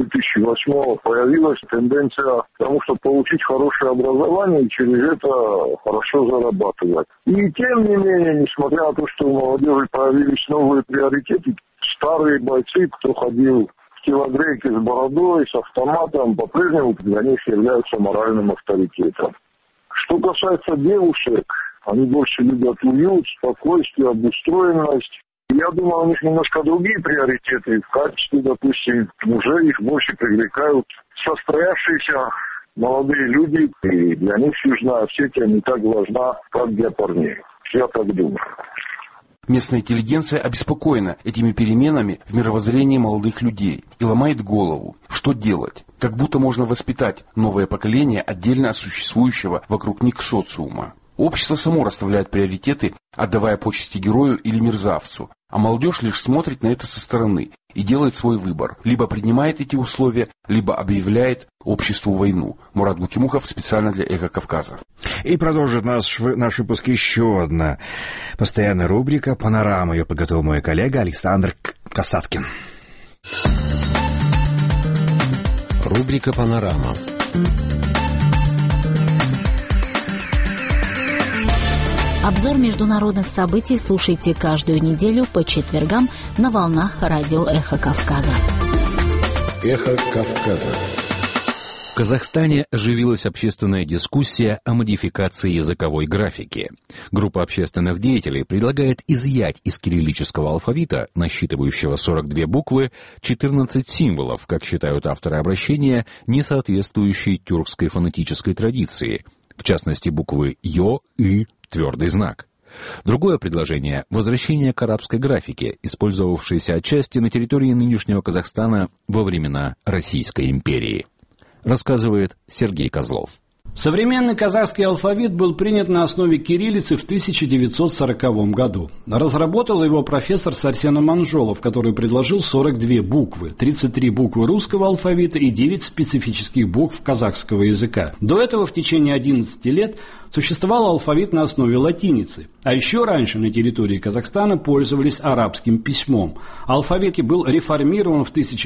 2008-го появилась тенденция к тому, чтобы получить хорошее образование и через это хорошо зарабатывать. И тем не менее, несмотря на то, что у молодежи появились новые приоритеты, старые бойцы, кто ходил в телогрейке с бородой, с автоматом, по-прежнему для них являются моральным авторитетом. Что касается девушек, они больше любят уют, спокойствие, обустроенность. Я думаю, у них немножко другие приоритеты. В качестве, допустим, мужей их больше привлекают состоявшиеся молодые люди. И для них Южная Осетия не так важна, как для парней. Я так думаю. Местная интеллигенция обеспокоена этими переменами в мировоззрении молодых людей и ломает голову, что делать. Как будто можно воспитать новое поколение отдельно от существующего вокруг них социума. Общество само расставляет приоритеты, отдавая почести герою или мерзавцу, а молодежь лишь смотрит на это со стороны и делает свой выбор. Либо принимает эти условия, либо объявляет обществу войну. Мурат Гукимухов специально для «Эхо Кавказа». И продолжит наш выпуск еще одна постоянная рубрика «Панорама». Ее подготовил мой коллега Александр Касаткин. Рубрика «Панорама». Обзор международных событий слушайте каждую неделю по четвергам на волнах радио «Эхо Кавказа». «Эхо Кавказа». В Казахстане оживилась общественная дискуссия о модификации языковой графики. Группа общественных деятелей предлагает изъять из кириллического алфавита, насчитывающего 42 буквы, 14 символов, как считают авторы обращения, не соответствующие тюркской фонетической традиции, в частности буквы «ё», «ы», твердый знак. Другое предложение – возвращение к арабской графике, использовавшейся отчасти на территории нынешнего Казахстана во времена Российской империи. Рассказывает Сергей Козлов. Современный казахский алфавит был принят на основе кириллицы в 1940 году. Разработал его профессор Сарсен Аманжолов, который предложил 42 буквы, 33 буквы русского алфавита и 9 специфических букв казахского языка. До этого в течение 11 лет существовал алфавит на основе латиницы. А еще раньше на территории Казахстана пользовались арабским письмом. Алфавит был реформирован в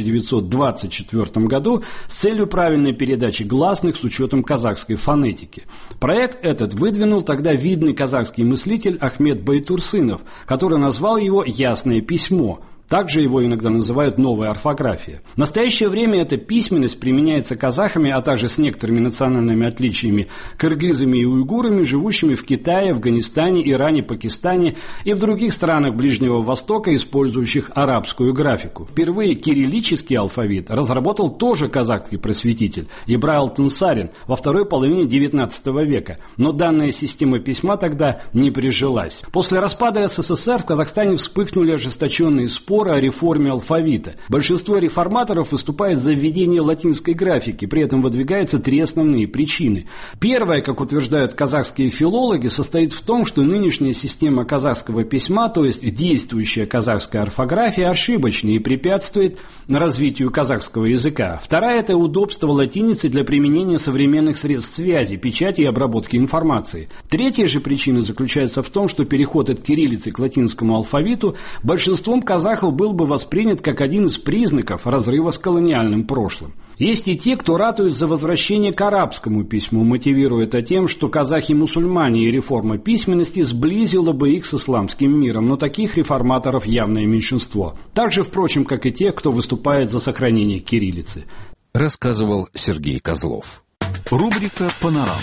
1924 году с целью правильной передачи гласных с учетом казахской фонетики. Проект этот выдвинул тогда видный казахский мыслитель Ахмед Байтурсынов, который назвал его «Ясное письмо». Также его иногда называют «новая орфография». В настоящее время эта письменность применяется казахами, а также с некоторыми национальными отличиями кыргызами и уйгурами, живущими в Китае, Афганистане, Иране, Пакистане и в других странах Ближнего Востока, использующих арабскую графику. Впервые кириллический алфавит разработал тоже казахский просветитель Ибраил Тынсарин во второй половине XIX века, но данная система письма тогда не прижилась. После распада СССР в Казахстане вспыхнули ожесточенные споры о реформе алфавита. Большинство реформаторов выступает за введение латинской графики, при этом выдвигаются три основные причины. Первая, как утверждают казахские филологи, состоит в том, что нынешняя система казахского письма, то есть действующая казахская орфография, ошибочна и препятствует развитию казахского языка. Вторая – это удобство латиницы для применения современных средств связи, печати и обработки информации. Третья же причина заключается в том, что переход от кириллицы к латинскому алфавиту большинством казахов был бы воспринят как один из признаков разрыва с колониальным прошлым. Есть и те, кто ратует за возвращение к арабскому письму, мотивируя это тем, что казахи-мусульмане и реформа письменности сблизила бы их с исламским миром, но таких реформаторов явное меньшинство. Так же, впрочем, как и те, кто выступает за сохранение кириллицы. Рассказывал Сергей Козлов. Рубрика «Панорама».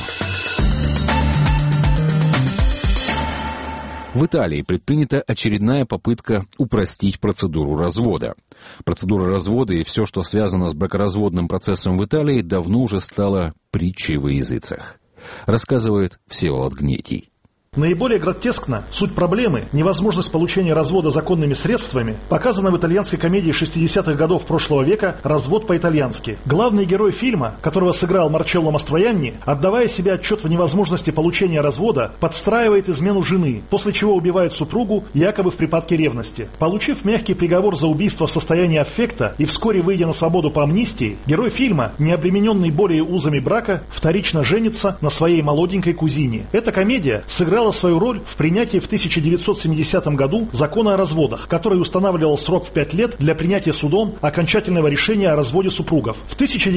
В Италии предпринята очередная попытка упростить процедуру развода. Процедура развода и все, что связано с бракоразводным процессом в Италии, давно уже стало притчей во языцах. Рассказывает Всеволод Гнетий. Наиболее гротескна суть проблемы, невозможность получения развода законными средствами, показана в итальянской комедии 60-х годов прошлого века «Развод по-итальянски». Главный герой фильма, которого сыграл Марчелло Мастроянни, отдавая себе отчет в невозможности получения развода, подстраивает измену жены, после чего убивает супругу якобы в припадке ревности. Получив мягкий приговор за убийство в состоянии аффекта и вскоре выйдя на свободу по амнистии, герой фильма, не обремененный более узами брака, вторично женится на своей молоденькой кузине. Эта комедия сыграла свою роль в принятии в 1970 году закона о разводах, который устанавливал срок в 5 лет для принятия судом окончательного решения о разводе супругов. В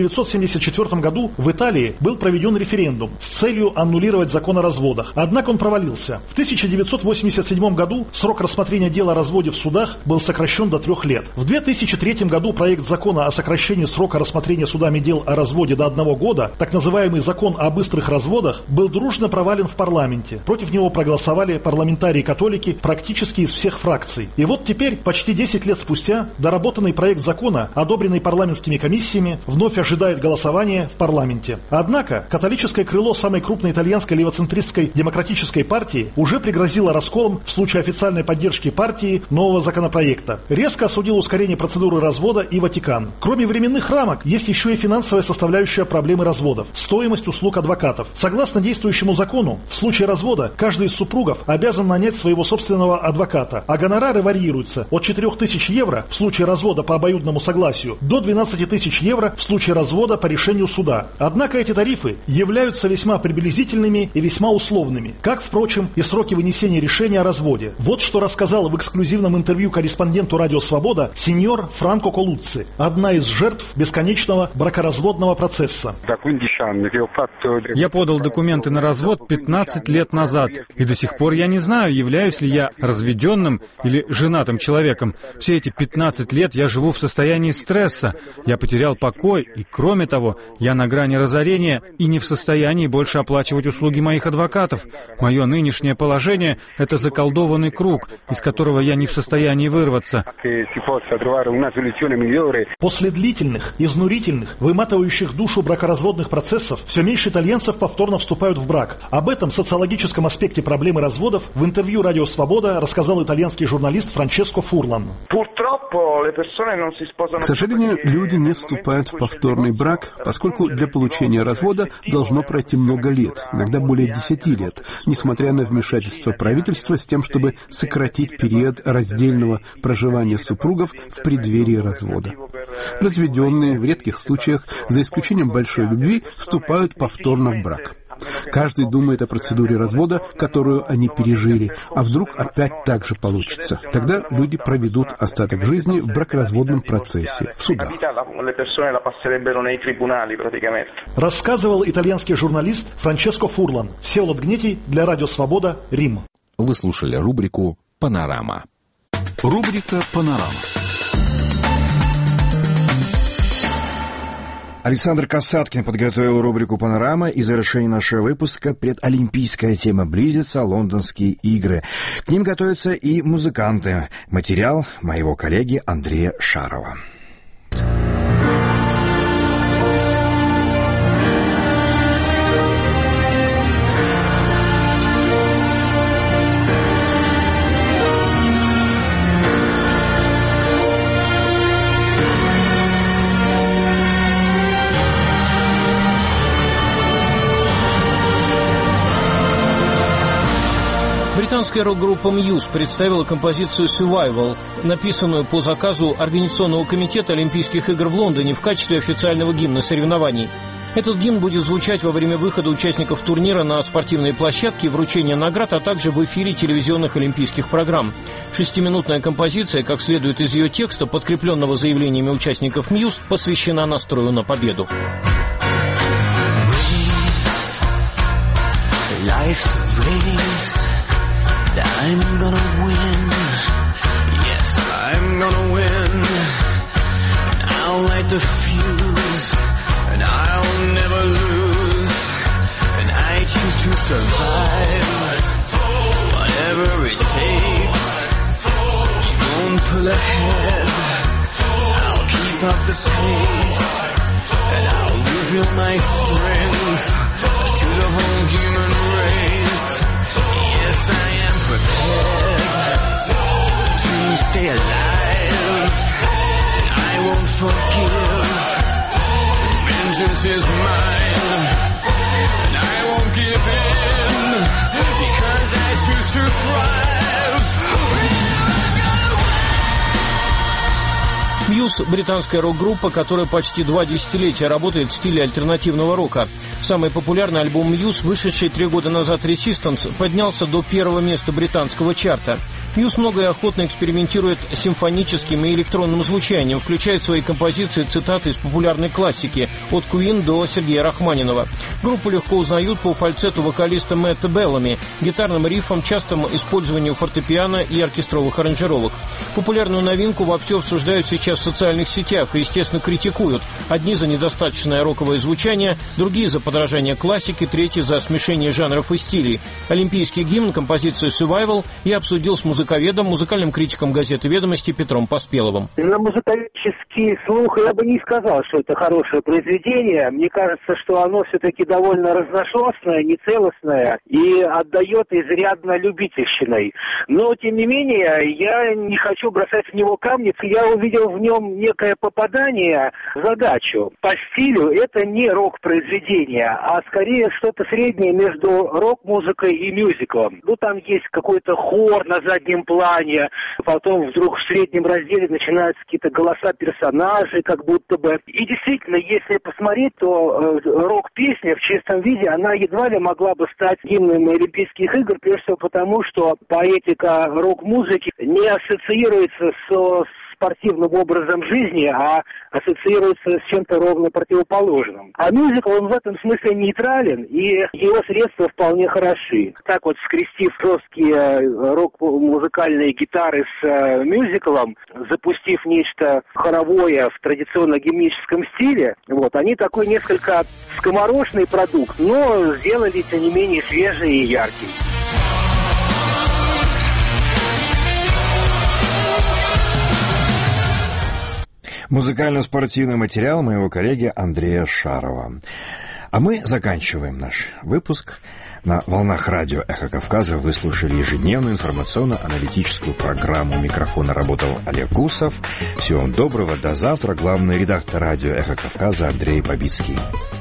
1974 году в Италии был проведен референдум с целью аннулировать закон о разводах, однако он провалился. В 1987 году срок рассмотрения дела о разводе в судах был сокращен до 3 лет. В 2003 году проект закона о сокращении срока рассмотрения судами дел о разводе до 1 года, так называемый закон о быстрых разводах, был дружно провален в парламенте. Против него проголосовали парламентарии-католики практически из всех фракций. И вот теперь, почти 10 лет спустя, доработанный проект закона, одобренный парламентскими комиссиями, вновь ожидает голосования в парламенте. Однако, католическое крыло самой крупной итальянской левоцентристской демократической партии уже пригрозило расколом в случае официальной поддержки партии нового законопроекта. Резко осудил ускорение процедуры развода и Ватикан. Кроме временных рамок, есть еще и финансовая составляющая проблемы разводов – стоимость услуг адвокатов. Согласно действующему закону, в случае развода каждый из супругов обязан нанять своего собственного адвоката, а гонорары варьируются от 4000 евро в случае развода по обоюдному согласию до 12 тысяч евро в случае развода по решению суда. Однако эти тарифы являются весьма приблизительными и весьма условными, как, впрочем, и сроки вынесения решения о разводе. Вот что рассказал в эксклюзивном интервью корреспонденту «Радио Свобода» сеньор Франко Колуцци, одна из жертв бесконечного бракоразводного процесса. Я подал документы на развод 15 лет назад. И до сих пор я не знаю, являюсь ли я разведенным или женатым человеком. Все эти 15 лет я живу в состоянии стресса. Я потерял покой, и кроме того, я на грани разорения и не в состоянии больше оплачивать услуги моих адвокатов. Мое нынешнее положение — это заколдованный круг, из которого я не в состоянии вырваться. После длительных, изнурительных, выматывающих душу бракоразводных процессов все меньше итальянцев повторно вступают в брак. Об этом социологическом аспекте проблемы разводов в интервью «Радио Свобода» рассказал итальянский журналист Франческо Фурлан. К сожалению, люди не вступают в повторный брак, поскольку для получения развода должно пройти много лет, иногда более 10 лет, несмотря на вмешательство правительства с тем, чтобы сократить период раздельного проживания супругов в преддверии развода. Разведенные, в редких случаях, за исключением большой любви, вступают повторно в брак. Каждый думает о процедуре развода, которую они пережили, а вдруг опять так же получится. Тогда люди проведут остаток жизни в бракоразводном процессе, в судах. Рассказывал итальянский журналист Франческо Фурлан. Всеволод Гнетий для Радио Свобода, Рим. Вы слушали рубрику «Панорама». Рубрика «Панорама». Александр Касаткин подготовил рубрику «Панорама», и завершение нашего выпуска предолимпийская тема близится — Лондонские игры. К ним готовятся и музыканты. Материал моего коллеги Андрея Шарова. Британская рок-группа Muse представила композицию «Survival», написанную по заказу Организационного комитета Олимпийских игр в Лондоне в качестве официального гимна соревнований. Этот гимн будет звучать во время выхода участников турнира на спортивные площадки, вручения наград, а также в эфире телевизионных олимпийских программ. 6-минутная композиция, как следует из ее текста, подкрепленного заявлениями участников Muse, посвящена настрою на победу. I'm gonna win, yes, I'm gonna win, and I'll light the fuse, and I'll never lose, and I choose to survive, whatever it takes, you won't pull ahead, I'll keep up the pace, and I'll reveal my strength to the whole human race. Yes, I am prepared to stay alive. I won't forgive. Vengeance is mine, and I won't give in because I choose to thrive. Muse — британская рок-группа, которая почти 2 десятилетия работает в стиле альтернативного рока. Самый популярный альбом Muse, вышедший 3 года назад, «Resistance», поднялся до 1-го места британского чарта. Muse много и охотно экспериментирует с симфоническим и электронным звучанием, включает в свои композиции цитаты из популярной классики, от Queen до Сергея Рахманинова. Группу легко узнают по фальцету вокалиста Мэтта Беллами, гитарным рифам, частому использованию фортепиано и оркестровых аранжировок. Популярную новинку вовсю обсуждают сейчас в социальных сетях и, естественно, критикуют. Одни за недостаточное роковое звучание, другие за подражание классике, третьи за смешение жанров и стилей. Олимпийский гимн, композицию «Survival» я обсудил с музыковедом, музыкальным критиком газеты «Ведомости» Петром Поспеловым. На музыкальный слух я бы не сказал, что это хорошее произведение. Мне кажется, что оно все-таки довольно разношерстное, нецелостное и отдает изрядно любительщиной. Но, тем не менее, я не хочу бросать в него камни. Я увидел в нем некое попадание в задачу. По стилю это не рок-произведение, а скорее что-то среднее между рок-музыкой и мюзиклом. Ну, там есть какой-то хор на заднем плане, потом вдруг в среднем разделе начинаются какие-то голоса персонажей, как будто бы. И действительно, если посмотреть, то рок-песня в чистом виде, она едва ли могла бы стать гимном Олимпийских игр, прежде всего потому, что поэтика рок-музыки не ассоциируется с спортивным образом жизни, а ассоциируется с чем-то ровно противоположным. А мюзикл, он в этом смысле нейтрален, и его средства вполне хороши. Так вот, скрестив жесткие рок-музыкальные гитары с мюзиклом, запустив нечто хоровое в традиционно-гимническом стиле, вот, они такой несколько скоморошный продукт, но сделали, тем не менее, свежий и яркий. Музыкально-спортивный материал моего коллеги Андрея Шарова. А мы заканчиваем наш выпуск. На волнах радио «Эхо Кавказа» вы слушали ежедневную информационно-аналитическую программу. У микрофона работал Олег Гусов. Всего вам доброго, до завтра. Главный редактор радио «Эхо Кавказа» Андрей Бабицкий.